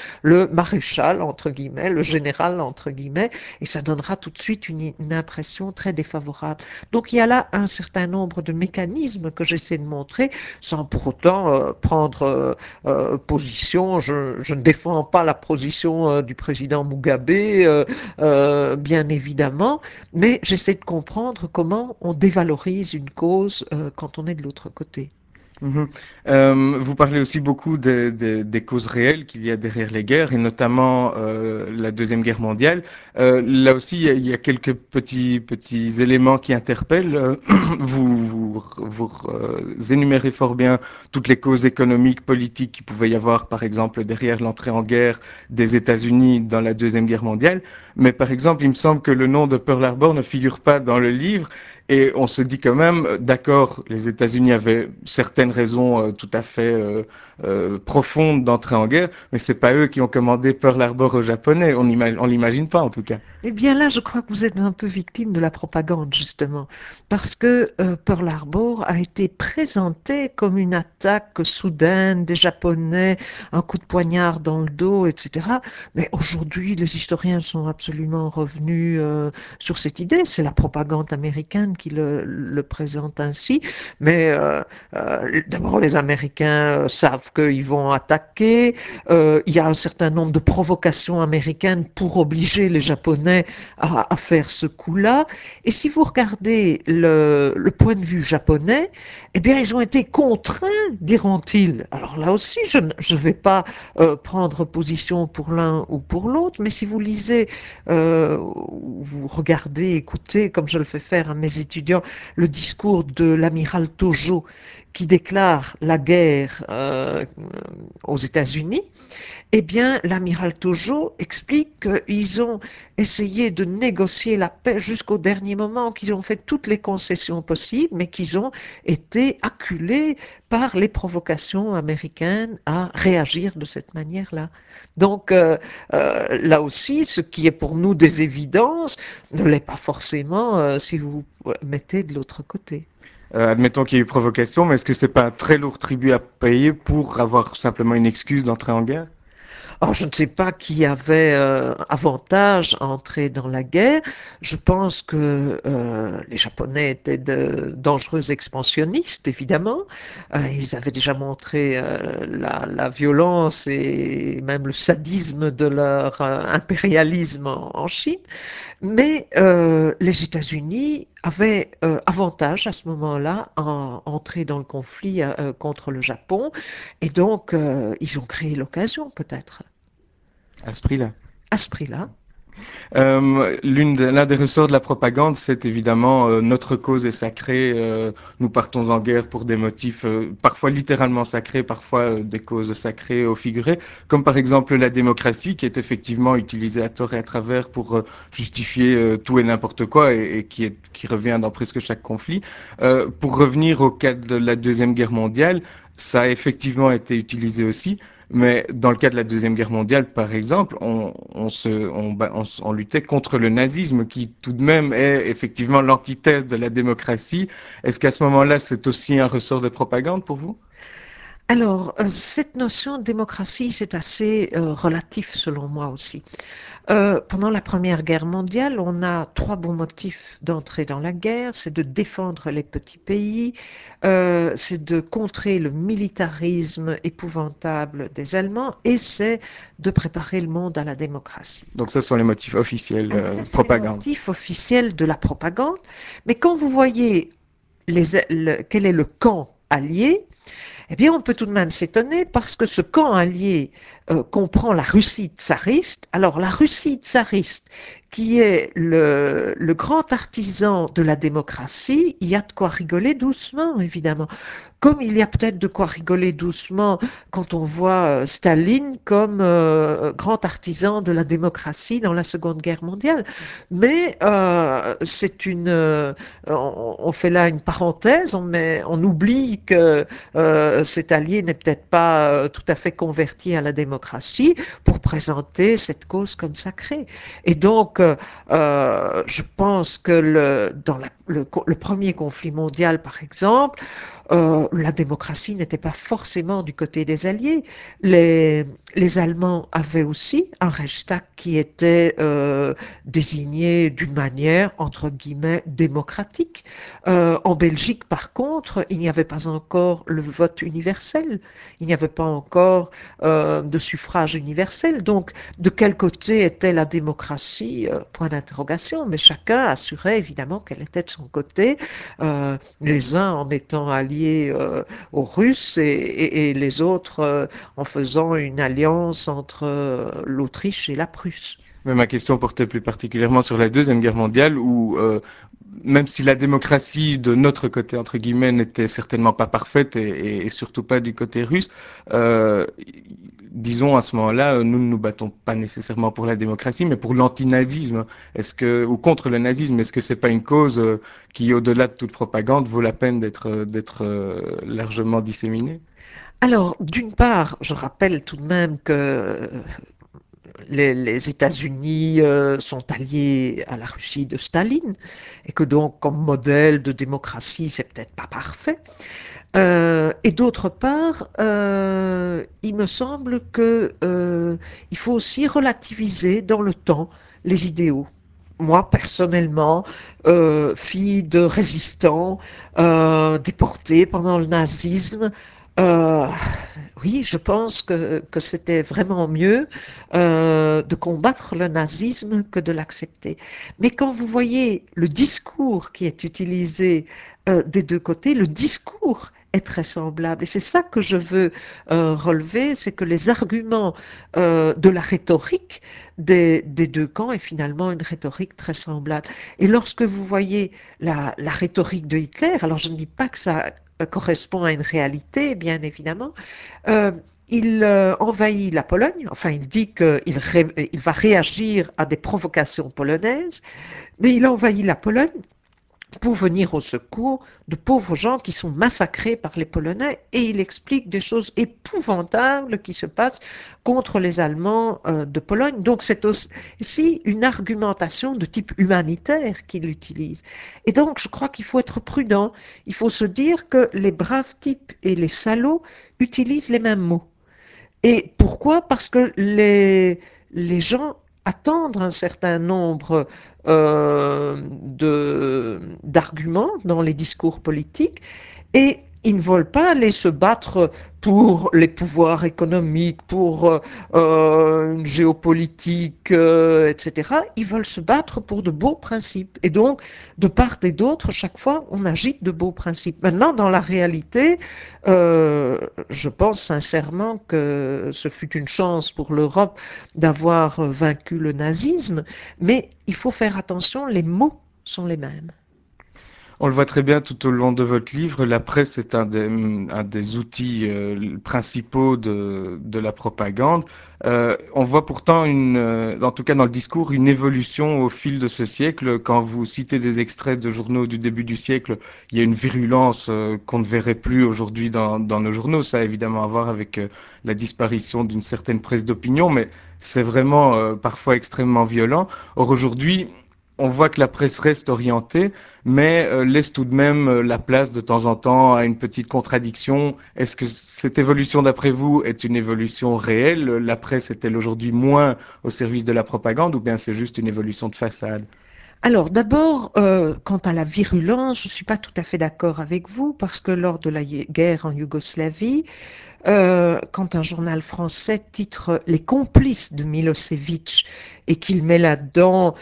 le maréchal, entre guillemets, le général, entre guillemets, et ça donnera tout de suite une, une impression très défavorable. Donc il y a là un certain nombre de mécanismes que j'essaie de montrer, sans pour autant euh, prendre euh, euh, position. Je, je, ne défends pas la position euh, du président Mugabe, euh, euh, bien évidemment, mais j'essaie de comprendre comment on dévalorise une cause euh, quand on est de l'autre côté. Mhm. Euh, vous parlez aussi beaucoup des, des- des causes réelles qu'il y a derrière les guerres, et notamment euh, la Deuxième Guerre mondiale. Euh, là aussi, il y, a, il y a quelques petits, petits éléments qui interpellent. Euh, Vous, vous, vous euh, énumérez fort bien toutes les causes économiques, politiques qu'il pouvait y avoir, par exemple, derrière l'entrée en guerre des États-Unis dans la Deuxième Guerre mondiale. Mais par exemple, il me semble que le nom de Pearl Harbor ne figure pas dans le livre. Et on se dit quand même, euh, d'accord, les États-Unis avaient certaines raisons euh, tout à fait euh, euh, profondes d'entrer en guerre, mais c'est pas eux qui ont commandé Pearl Harbor aux Japonais. On on l'imagine pas en tout cas. Eh bien là, je crois que vous êtes un peu victime de la propagande, justement, parce que euh, Pearl Harbor a été présenté comme une attaque soudaine des Japonais, un coup de poignard dans le dos, et cetera. Mais aujourd'hui, les historiens sont absolument revenus euh, sur cette idée. C'est la propagande américaine qui le, le présente ainsi. Mais euh, euh, d'abord, les Américains euh, savent qu'ils vont attaquer. Euh, il y a un certain nombre de provocations américaines pour obliger les Japonais à, à faire ce coup-là. Et si vous regardez le, le point de vue japonais, eh bien, ils ont été contraints, diront-ils. Alors là aussi, je ne vais pas euh, prendre position pour l'un ou pour l'autre, mais si vous lisez, euh, vous regardez, écoutez, comme je le fais faire à mes étudiants, le discours de l'amiral Tojo qui déclare la guerre euh, aux États-Unis, eh bien, l'amiral Tojo explique qu'ils ont essayé de négocier la paix jusqu'au dernier moment, qu'ils ont fait toutes les concessions possibles, mais qu'ils ont été acculés par les provocations américaines à réagir de cette manière-là. Donc, euh, euh, là aussi, ce qui est pour nous des évidences ne l'est pas forcément euh, si vous vous mettez de l'autre côté. Euh, admettons qu'il y ait eu provocation, mais est-ce que c'est pas un très lourd tribut à payer pour avoir simplement une excuse d'entrer en guerre? Alors, je ne sais pas qui avait euh, avantage à entrer dans la guerre. Je pense que euh, les Japonais étaient de dangereux expansionnistes, évidemment. Euh, ils avaient déjà montré euh, la, la, violence et même le sadisme de leur euh, impérialisme en, en Chine. Mais euh, les États-Unis avaient euh, avantage à ce moment-là à entrer dans le conflit euh, contre le Japon. Et donc, euh, ils ont créé l'occasion, peut-être. À ce prix-là. À ce prix-là. Euh, l'une de- l'un des ressorts de la propagande, c'est évidemment euh, notre cause est sacrée. Euh, nous partons en guerre pour des motifs euh, parfois littéralement sacrés, parfois euh, des causes sacrées au figuré, comme par exemple la démocratie, qui est effectivement utilisée à tort et à travers pour euh, justifier euh, tout et n'importe quoi, et, et qui, est, qui revient dans presque chaque conflit. Euh, pour revenir au cas de la Deuxième Guerre mondiale, ça a effectivement été utilisé aussi. Mais dans le cas de la Deuxième Guerre mondiale, par exemple, on, on, se, on, on, on luttait contre le nazisme, qui tout de même est effectivement l'antithèse de la démocratie. Est-ce qu'à ce moment-là, c'est aussi un ressort de propagande pour vous? Alors, euh, cette notion de démocratie, c'est assez euh, relatif selon moi aussi. Euh, pendant la Première Guerre mondiale, on a trois bons motifs d'entrer dans la guerre. C'est de défendre les petits pays, euh, c'est de contrer le militarisme épouvantable des Allemands et c'est de préparer le monde à la démocratie. Donc ça, ce sont les motifs officiels, Alors euh, ça, c'est les propagande. motifs officiels de la propagande. Mais quand vous voyez les, le, quel est le camp allié, eh bien, on peut tout de même s'étonner parce que ce camp allié euh, comprend la Russie tsariste. Alors, la Russie tsariste, qui est le, le grand artisan de la démocratie, il y a de quoi rigoler doucement, évidemment. Comme il y a peut-être de quoi rigoler doucement quand on voit euh, Staline comme euh, grand artisan de la démocratie dans la Seconde Guerre mondiale. Mais euh, c'est une, euh, on, on, fait là une parenthèse, on, met, on oublie que euh, euh, cet allié n'est peut-être pas euh, tout à fait converti à la démocratie pour présenter cette cause comme sacrée. Et donc, euh, euh, je pense que le, dans la, le, le premier conflit mondial, par exemple, euh, la démocratie n'était pas forcément du côté des Alliés. Les, les Allemands avaient aussi un Reichstag qui était euh, désigné d'une manière, entre guillemets, démocratique. Euh, en Belgique, par contre, il n'y avait pas encore le vote universel. Il n'y avait pas encore euh, de suffrage universel. Donc, de quel côté était la démocratie? euh, Point d'interrogation. Mais chacun assurait évidemment qu'elle était de son côté, euh, les uns en étant alliés euh, aux Russes et, et, et les autres euh, en faisant une alliance entre euh, l'Autriche et la Prusse. Mais ma question portait plus particulièrement sur la Deuxième Guerre mondiale, où euh, même si la démocratie de notre côté, entre guillemets, n'était certainement pas parfaite et, et, et surtout pas du côté russe, euh, disons à ce moment-là, nous ne nous battons pas nécessairement pour la démocratie, mais pour l'antinazisme, est-ce que, ou contre le nazisme. Est-ce que c'est pas une cause euh, qui, au-delà de toute propagande, vaut la peine d'être d'être euh, largement disséminée? Alors, d'une part, je rappelle tout de même que les, les États-Unis euh, sont alliés à la Russie de Staline et que donc, comme modèle de démocratie, c'est peut-être pas parfait. Euh, et d'autre part, euh, il me semble que euh, il faut aussi relativiser dans le temps les idéaux. Moi, personnellement, euh, fille de résistants euh, déportés pendant le nazisme, euh, oui, je pense que, que c'était vraiment mieux euh, de combattre le nazisme que de l'accepter. Mais quand vous voyez le discours qui est utilisé euh, des deux côtés, le discours est très semblable. Et c'est ça que je veux euh, relever, c'est que les arguments euh, de la rhétorique des, des, deux camps est finalement une rhétorique très semblable. Et lorsque vous voyez la, la rhétorique de Hitler, alors je ne dis pas que ça correspond à une réalité, bien évidemment, euh, il euh, envahit la Pologne, enfin il dit qu'il ré, il va réagir à des provocations polonaises, mais il envahit la Pologne pour venir au secours de pauvres gens qui sont massacrés par les Polonais et il explique des choses épouvantables qui se passent contre les Allemands euh, de Pologne. Donc c'est aussi une argumentation de type humanitaire qu'il utilise. Et donc je crois qu'il faut être prudent. Il faut se dire que les braves types et les salauds utilisent les mêmes mots. Et pourquoi? Parce que les, les gens attendent un certain nombre euh, de, d'arguments dans les discours politiques et ils ne veulent pas aller se battre pour les pouvoirs économiques, pour euh, une géopolitique, euh, et cetera. Ils veulent se battre pour de beaux principes. Et donc, de part et d'autre, chaque fois, on agite de beaux principes. Maintenant, dans la réalité, euh, je pense sincèrement que ce fut une chance pour l'Europe d'avoir vaincu le nazisme, mais il faut faire attention, les mots sont les mêmes. On le voit très bien tout au long de votre livre, la presse est un des, un des outils euh, principaux de, de la propagande. Euh, on voit pourtant, une, euh, en tout cas dans le discours, une évolution au fil de ce siècle. Quand vous citez des extraits de journaux du début du siècle, il y a une virulence euh, qu'on ne verrait plus aujourd'hui dans, dans nos journaux. Ça a évidemment à voir avec euh, la disparition d'une certaine presse d'opinion, mais c'est vraiment euh, parfois extrêmement violent. Or aujourd'hui, on voit que la presse reste orientée, mais euh, laisse tout de même euh, la place de temps en temps à une petite contradiction. Est-ce que cette évolution, d'après vous, est une évolution réelle? La presse est-elle aujourd'hui moins au service de la propagande ou bien c'est juste une évolution de façade? Alors d'abord, euh, quant à la virulence, je ne suis pas tout à fait d'accord avec vous parce que lors de la guerre en Yougoslavie, euh, quand un journal français titre Les complices de Milosevic et qu'il met là-dedans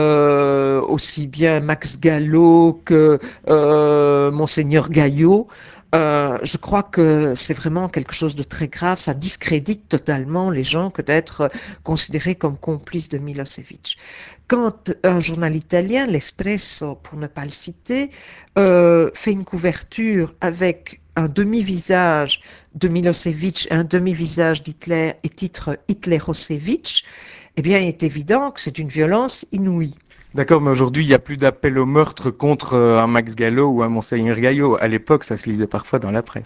euh, aussi bien Max Gallo que euh, Monseigneur Gaillot, euh, je crois que c'est vraiment quelque chose de très grave. Ça discrédite totalement les gens que d'être considérés comme complices de Milosevic. Quand un journal italien, l'Espresso pour ne pas le citer, euh, fait une couverture avec un demi-visage de Milosevic et un demi-visage d'Hitler et titre Hitlerosevich, eh bien, il est évident que c'est une violence inouïe. D'accord, mais aujourd'hui, il n'y a plus d'appel au meurtre contre euh, un Max Gallo ou un Monseigneur Gaillot. À l'époque, ça se lisait parfois dans la presse.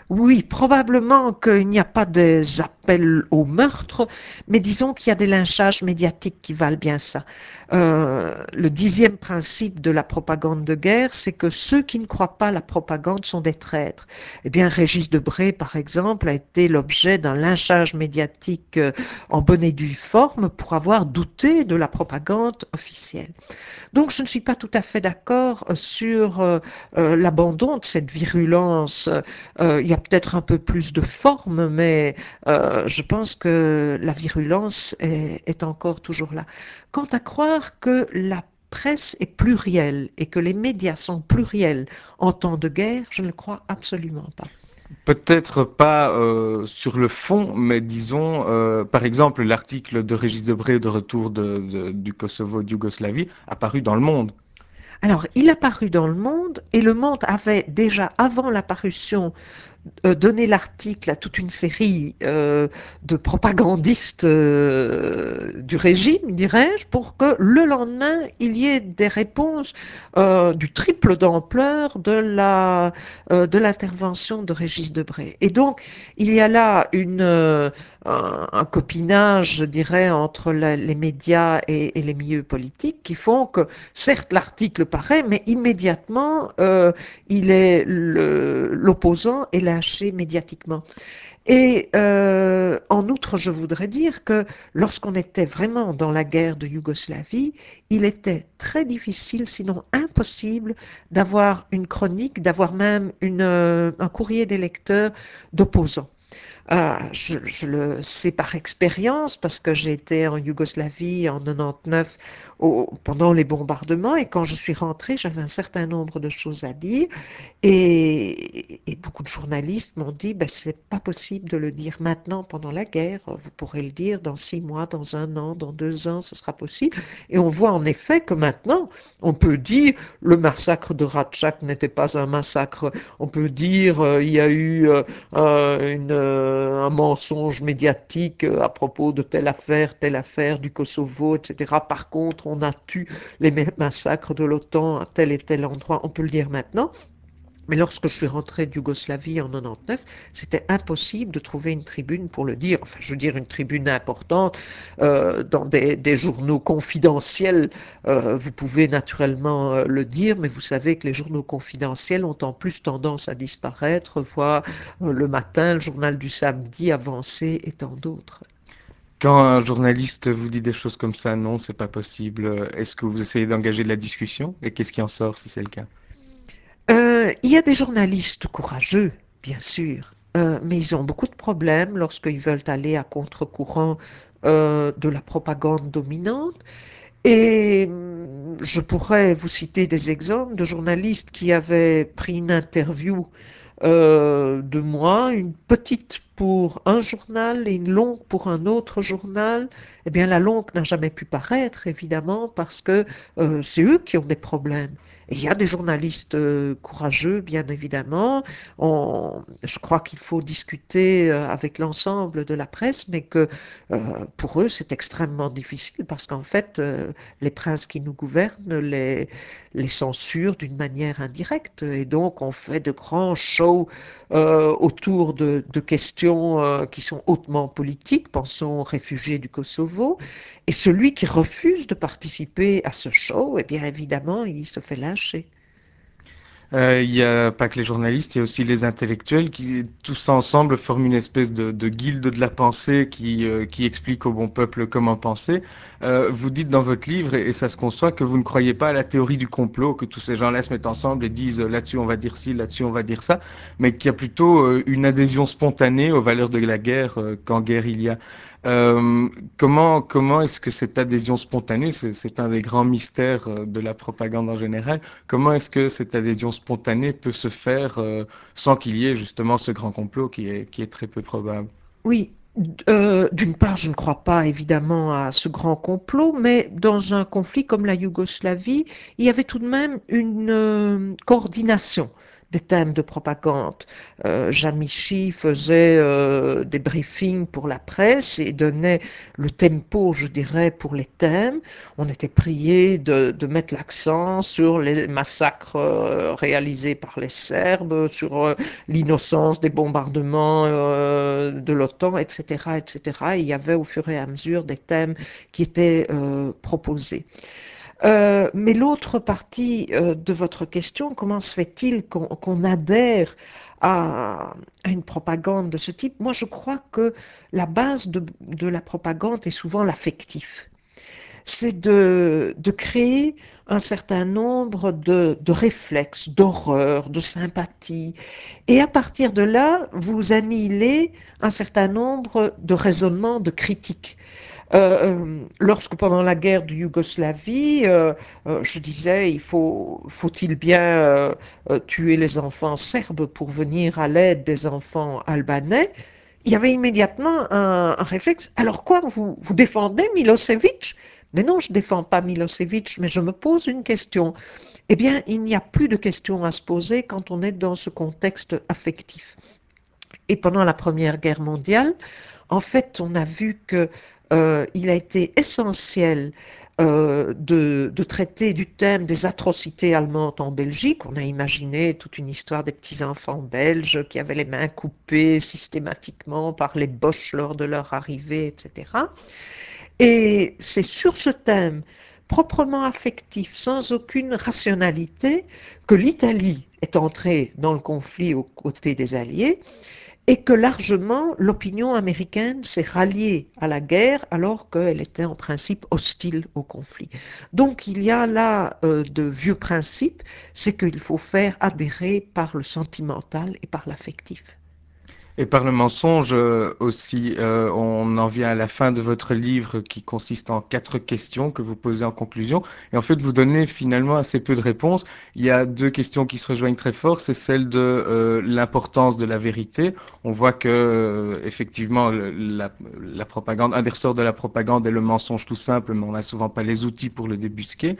Oui, probablement qu'il n'y a pas des appels au meurtre, mais disons qu'il y a des lynchages médiatiques qui valent bien ça. Euh, le dixième principe de la propagande de guerre, c'est que ceux qui ne croient pas à la propagande sont des traîtres. Eh bien, Régis Debray, par exemple, a été l'objet d'un lynchage médiatique euh, en bonne et due forme pour avoir douté de la propagande officielle. Donc, je ne suis pas tout à fait d'accord sur euh, euh, l'abandon de cette virulence. Euh, il y a peut-être un peu plus de forme, mais euh, je pense que la virulence est, est encore toujours là. Quant à croire que la presse est plurielle et que les médias sont pluriels en temps de guerre, je ne le crois absolument pas. Peut-être pas euh, sur le fond, mais disons, euh, par exemple, l'article de Régis Debray de retour de, de- du Kosovo, de Yougoslavie, apparu dans Le Monde. Alors, il a paru dans le Monde et le Monde avait déjà, avant l'apparition euh, donné l'article à toute une série euh, de propagandistes euh, du régime, dirais-je, pour que le lendemain, il y ait des réponses euh, du triple d'ampleur de la euh, de l'intervention de Régis Debray. Et donc, il y a là une, euh, un, un, copinage, je dirais, entre la, les médias et, et, les milieux politiques qui font que, certes, l'article paraît, mais immédiatement, euh, il est l'opposant est lynché médiatiquement. Et euh, en outre, je voudrais dire que lorsqu'on était vraiment dans la guerre de Yougoslavie, il était très difficile, sinon impossible, d'avoir une chronique, d'avoir même une, euh, un courrier des lecteurs d'opposants. Ah, je, je le sais par expérience parce que j'ai été en Yougoslavie en quatre-vingt-dix-neuf au- pendant les bombardements et quand je suis rentrée, j'avais un certain nombre de choses à dire et, et beaucoup de journalistes m'ont dit ben, c'est pas possible de le dire maintenant pendant la guerre, vous pourrez le dire dans six mois, dans un an, dans deux ans, ce sera possible. Et on voit en effet que maintenant, on peut dire le massacre de Ratchak n'était pas un massacre, on peut dire euh, il y a eu euh, euh, une, euh, un mensonge médiatique euh, à propos de telle affaire, telle affaire du Kosovo, et cetera. Par contre, on a tué les massacres de l'OTAN à tel et tel endroit, on peut le dire maintenant. Mais lorsque je suis rentré de Yougoslavie en quatre-vingt-dix-neuf, c'était impossible de trouver une tribune pour le dire. Enfin, je veux dire une tribune importante euh, dans des, des, journaux confidentiels. Euh, vous pouvez naturellement euh, le dire, mais vous savez que les journaux confidentiels ont en plus tendance à disparaître, voire euh, le matin, le journal du samedi avancé et tant d'autres. Quand un journaliste vous dit des choses comme ça, non, c'est pas possible. euh, Est-ce que vous essayez d'engager de la discussion? Et qu'est-ce qui en sort si c'est le cas? Euh, il y a des journalistes courageux, bien sûr, euh, mais ils ont beaucoup de problèmes lorsqu'ils veulent aller à contre-courant euh, de la propagande dominante. Et hum, je pourrais vous citer des exemples de journalistes qui avaient pris une interview euh, de moi, une petite pour un journal et une longue pour un autre journal. Eh bien, la longue n'a jamais pu paraître, évidemment, parce que euh, c'est eux qui ont des problèmes. Et il y a des journalistes euh, courageux, bien évidemment. On, je crois qu'il faut discuter euh, avec l'ensemble de la presse, mais que euh, pour eux, c'est extrêmement difficile parce qu'en fait, euh, les princes qui nous gouvernent les, les censurent d'une manière indirecte. Et donc, on fait de grands shows euh, autour de, de questions euh, qui sont hautement politiques. Pensons aux réfugiés du Kosovo. Et celui qui refuse de participer à ce show, eh bien évidemment, il se fait lyncher. Euh, Il n'y a pas que les journalistes, il y a aussi les intellectuels qui, tous ensemble, forment une espèce de, de guilde de la pensée qui, euh, qui explique au bon peuple comment penser. Euh, vous dites dans votre livre, et, et ça se conçoit, que vous ne croyez pas à la théorie du complot, que tous ces gens-là se mettent ensemble et disent euh, là-dessus on va dire ci, là-dessus on va dire ça, mais qu'il y a plutôt euh, une adhésion spontanée aux valeurs de la guerre euh, quand guerre il y a. Euh, comment comment est-ce que cette adhésion spontanée, c'est c'est un des grands mystères euh, de la propagande en général, comment est-ce que cette adhésion spontanée peut se faire euh, sans qu'il y ait justement ce grand complot qui est, qui est très peu probable? Oui, euh, d'une part, je ne crois pas évidemment à ce grand complot, mais dans un conflit comme la Yougoslavie, il y avait tout de même une euh, coordination des thèmes de propagande. Euh, Jamichi faisait euh, des briefings pour la presse et donnait le tempo, je dirais, pour les thèmes. On était prié de, de mettre l'accent sur les massacres euh, réalisés par les Serbes, sur euh, l'innocence des bombardements euh, de l'OTAN, et cetera, et cetera. Et il y avait au fur et à mesure des thèmes qui étaient euh, proposés. Euh, mais l'autre partie euh, de votre question, comment se fait-il qu'on qu'on adhère à, à une propagande de ce type? Moi, je crois que la base de, de la propagande est souvent l'affectif. C'est de, de créer un certain nombre de, de réflexes, d'horreur, de sympathie. Et à partir de là, vous annihilez un certain nombre de raisonnements, de critiques. Euh, lorsque pendant la guerre de Yougoslavie, euh, euh, je disais, il faut, faut-il bien euh, euh, tuer les enfants serbes pour venir à l'aide des enfants albanais, il y avait immédiatement un, un réflexe. Alors quoi, vous, vous défendez Milosevic? Mais non, je ne défends pas Milosevic, mais je me pose une question. Eh bien, il n'y a plus de questions à se poser quand on est dans ce contexte affectif. Et pendant la Première Guerre mondiale, en fait, on a vu que euh, il a été essentiel euh, de, de traiter du thème des atrocités allemandes en Belgique. On a imaginé toute une histoire des petits-enfants belges qui avaient les mains coupées systématiquement par les Boches lors de leur arrivée, et cetera. Et c'est sur ce thème proprement affectif, sans aucune rationalité, que l'Italie est entrée dans le conflit aux côtés des Alliés et que largement l'opinion américaine s'est ralliée à la guerre alors qu'elle était en principe hostile au conflit. Donc il y a là euh, de vieux principes, c'est qu'il faut faire adhérer par le sentimental et par l'affectif. Et par le mensonge euh, aussi, euh, on en vient à la fin de votre livre qui consiste en quatre questions que vous posez en conclusion. Et en fait, vous donnez finalement assez peu de réponses. Il y a deux questions qui se rejoignent très fort. C'est celle de euh, l'importance de la vérité. On voit que euh, effectivement le- la, la propagande, un des ressorts de la propagande est le mensonge tout simple, mais on n'a souvent pas les outils pour le débusquer.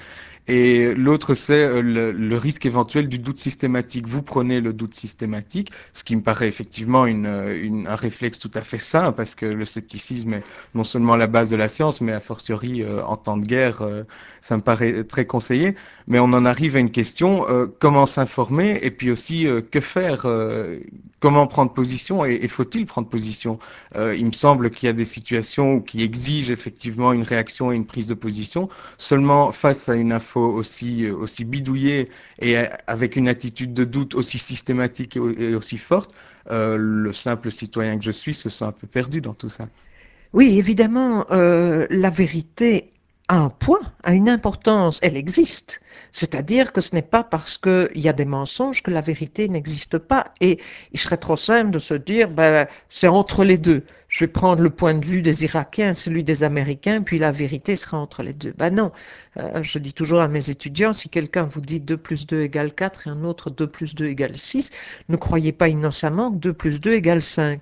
Et l'autre, c'est euh, le, le risque éventuel du doute systématique. Vous prenez le doute systématique, ce qui me paraît effectivement une, une, un réflexe tout à fait sain, parce que le scepticisme est non seulement la base de la science, mais a fortiori euh, en temps de guerre, euh, ça me paraît très conseillé. Mais on en arrive à une question, euh, comment s'informer, et puis aussi euh, que faire, euh, comment prendre position, et, et faut-il prendre position? Euh, il me semble qu'il y a des situations qui exigent effectivement une réaction et une prise de position. Seulement face à une info aussi, aussi bidouillée et avec une attitude de doute aussi systématique et aussi forte, euh, le simple citoyen que je suis se sent un peu perdu dans tout ça. Oui, évidemment, euh, la vérité a un poids, a une importance, elle existe. C'est-à-dire que ce n'est pas parce qu'il y a des mensonges que la vérité n'existe pas. Et il serait trop simple de se dire, ben, c'est entre les deux. Je vais prendre le point de vue des Irakiens, celui des Américains, puis la vérité sera entre les deux. Ben non, euh, je dis toujours à mes étudiants, si quelqu'un vous dit deux plus deux égale quatre et un autre deux plus deux égale six, ne croyez pas innocemment que deux plus deux égale cinq.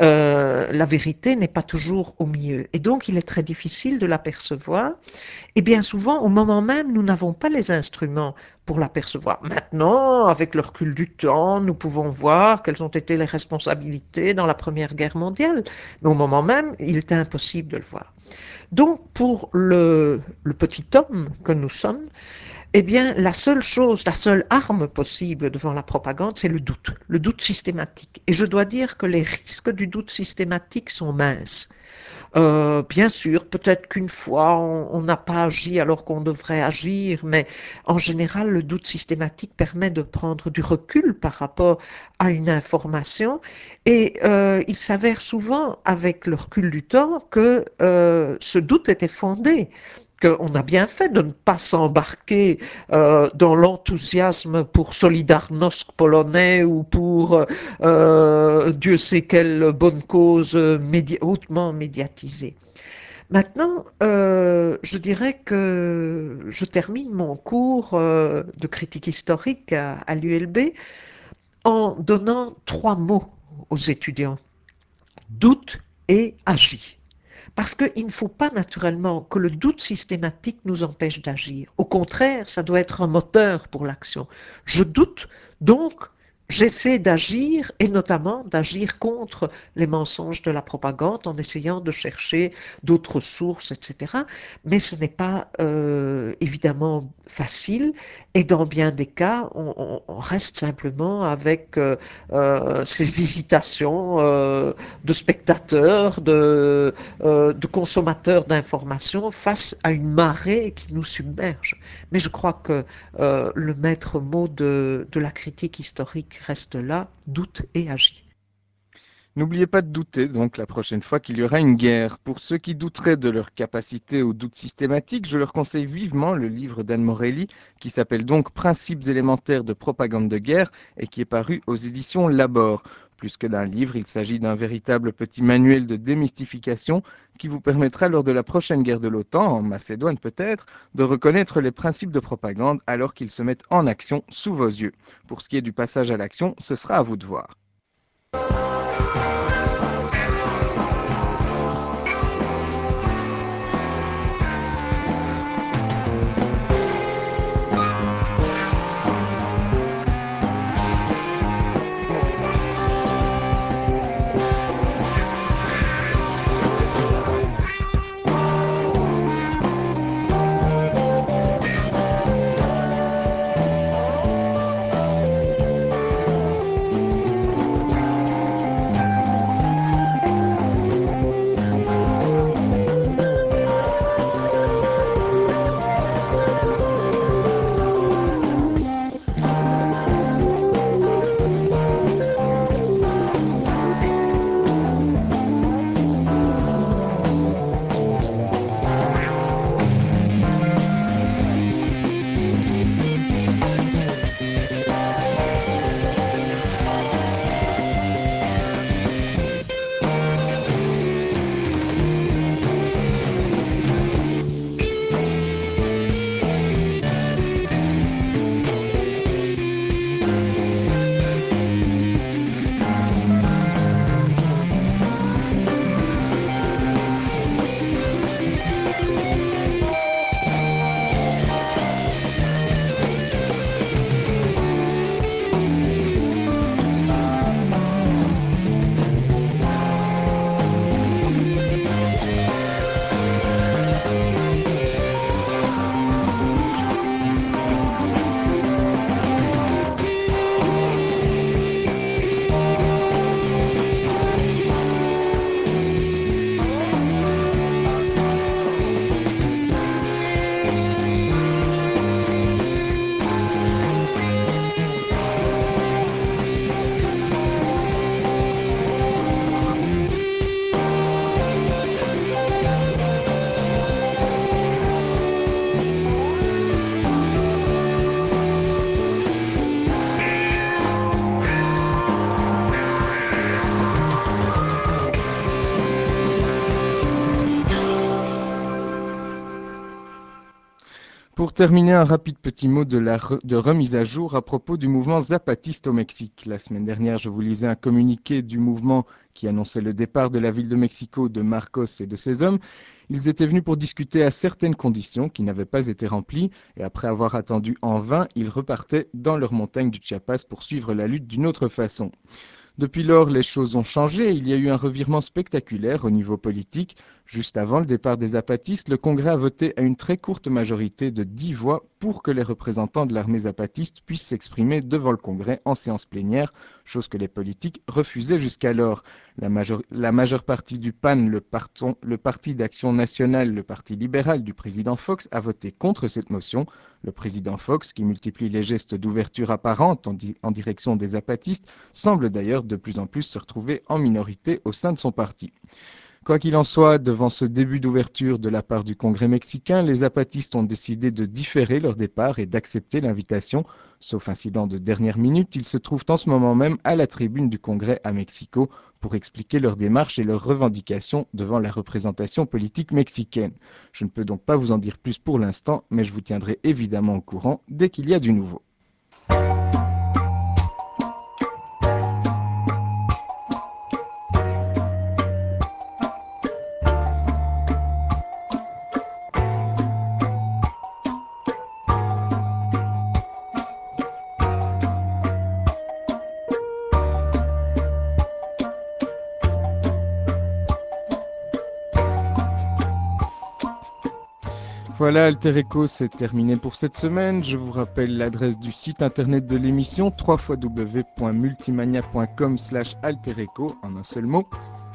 Euh, la vérité n'est pas toujours au milieu. Et donc, il est très difficile de l'apercevoir. Et bien souvent, au moment même, nous n'avons pas les instruments pour l'apercevoir. Maintenant, avec le recul du temps, nous pouvons voir quelles ont été les responsabilités dans la Première Guerre mondiale. Mais au moment même, il était impossible de le voir. Donc, pour le, le petit homme que nous sommes, eh bien, la seule chose, la seule arme possible devant la propagande, c'est le doute, le doute systématique. Et je dois dire que les risques du doute systématique sont minces. Euh, bien sûr, peut-être qu'une fois, on n'a pas agi alors qu'on devrait agir, mais en général, le doute systématique permet de prendre du recul par rapport à une information. Et euh, il s'avère souvent, avec le recul du temps, que euh, ce doute était fondé, qu'on a bien fait de ne pas s'embarquer euh, dans l'enthousiasme pour Solidarność polonais ou pour euh, Dieu sait quelle bonne cause médi hautement médiatisée. Maintenant, euh, je dirais que je termine mon cours euh, de critique historique à, à l'U L B en donnant trois mots aux étudiants: doute et agis. Parce qu'il ne faut pas naturellement que le doute systématique nous empêche d'agir. Au contraire, ça doit être un moteur pour l'action. Je doute, donc j'essaie d'agir et notamment d'agir contre les mensonges de la propagande en essayant de chercher d'autres sources, et cetera. Mais ce n'est pas euh, évidemment facile et dans bien des cas, on, on- on reste simplement avec euh, euh, ces hésitations euh, de spectateurs, de, euh, de consommateurs d'informations face à une marée qui nous submerge. Mais je crois que euh, le maître mot de, de la critique historique reste là, doute et agit. N'oubliez pas de douter donc la prochaine fois qu'il y aura une guerre. Pour ceux qui douteraient de leur capacité au doute systématique, je leur conseille vivement le livre d'Anne Morelli qui s'appelle donc Principes élémentaires de propagande de guerre et qui est paru aux éditions Labor. Plus que d'un livre, il s'agit d'un véritable petit manuel de démystification qui vous permettra lors de la prochaine guerre de l'OTAN, en Macédoine peut-être, de reconnaître les principes de propagande alors qu'ils se mettent en action sous vos yeux. Pour ce qui est du passage à l'action, ce sera à vous de voir. Pour terminer, un rapide petit mot de, la re- de remise à jour à propos du mouvement zapatiste au Mexique. La semaine dernière, je vous lisais un communiqué du mouvement qui annonçait le départ de la ville de Mexico de Marcos et de ses hommes. Ils étaient venus pour discuter à certaines conditions qui n'avaient pas été remplies et après avoir attendu en vain, ils repartaient dans leur montagne du Chiapas pour suivre la lutte d'une autre façon. Depuis lors, les choses ont changé. Il y a eu un revirement spectaculaire au niveau politique. Juste avant le départ des zapatistes, le Congrès a voté à une très courte majorité de dix voix pour que les représentants de l'armée zapatiste puissent s'exprimer devant le Congrès en séance plénière, chose que les politiques refusaient jusqu'alors. La, major- la majeure partie du P A N, le, parton- le Parti d'action nationale, le Parti libéral du président Fox, a voté contre cette motion. Le président Fox, qui multiplie les gestes d'ouverture apparente en, di- en direction des zapatistes, semble d'ailleurs de plus en plus se retrouver en minorité au sein de son parti. Quoi qu'il en soit, devant ce début d'ouverture de la part du Congrès mexicain, les zapatistes ont décidé de différer leur départ et d'accepter l'invitation. Sauf incident de dernière minute, ils se trouvent en ce moment même à la tribune du Congrès à Mexico pour expliquer leurs démarches et leurs revendications devant la représentation politique mexicaine. Je ne peux donc pas vous en dire plus pour l'instant, mais je vous tiendrai évidemment au courant dès qu'il y a du nouveau. Voilà, Alter Echo, c'est terminé pour cette semaine. Je vous rappelle l'adresse du site internet de l'émission, w w w point multimania point com slash alter echo, en un seul mot.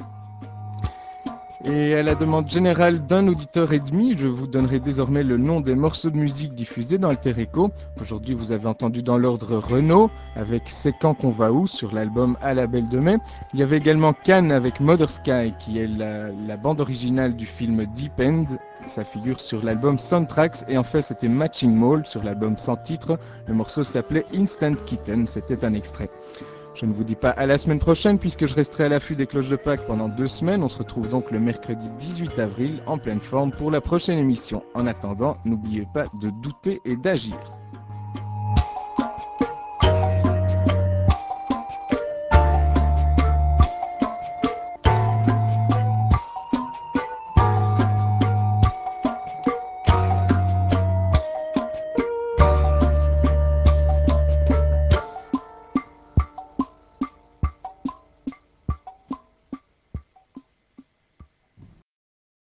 Et à la demande générale d'un auditeur et demi, je vous donnerai désormais le nom des morceaux de musique diffusés dans Alter Echo. Aujourd'hui, vous avez entendu dans l'ordre Renaud avec C'est quand qu'on va où sur l'album À la Belle de Mai. Il y avait également Cannes avec Mother Sky qui est la, la bande originale du film Deep End. Ça figure sur l'album Soundtracks. Et en fait, c'était Matching Mall sur l'album sans titre. Le morceau s'appelait Instant Kitten. C'était un extrait. Je ne vous dis pas à la semaine prochaine puisque je resterai à l'affût des cloches de Pâques pendant deux semaines. On se retrouve donc le mercredi dix-huit avril en pleine forme pour la prochaine émission. En attendant, n'oubliez pas de douter et d'agir.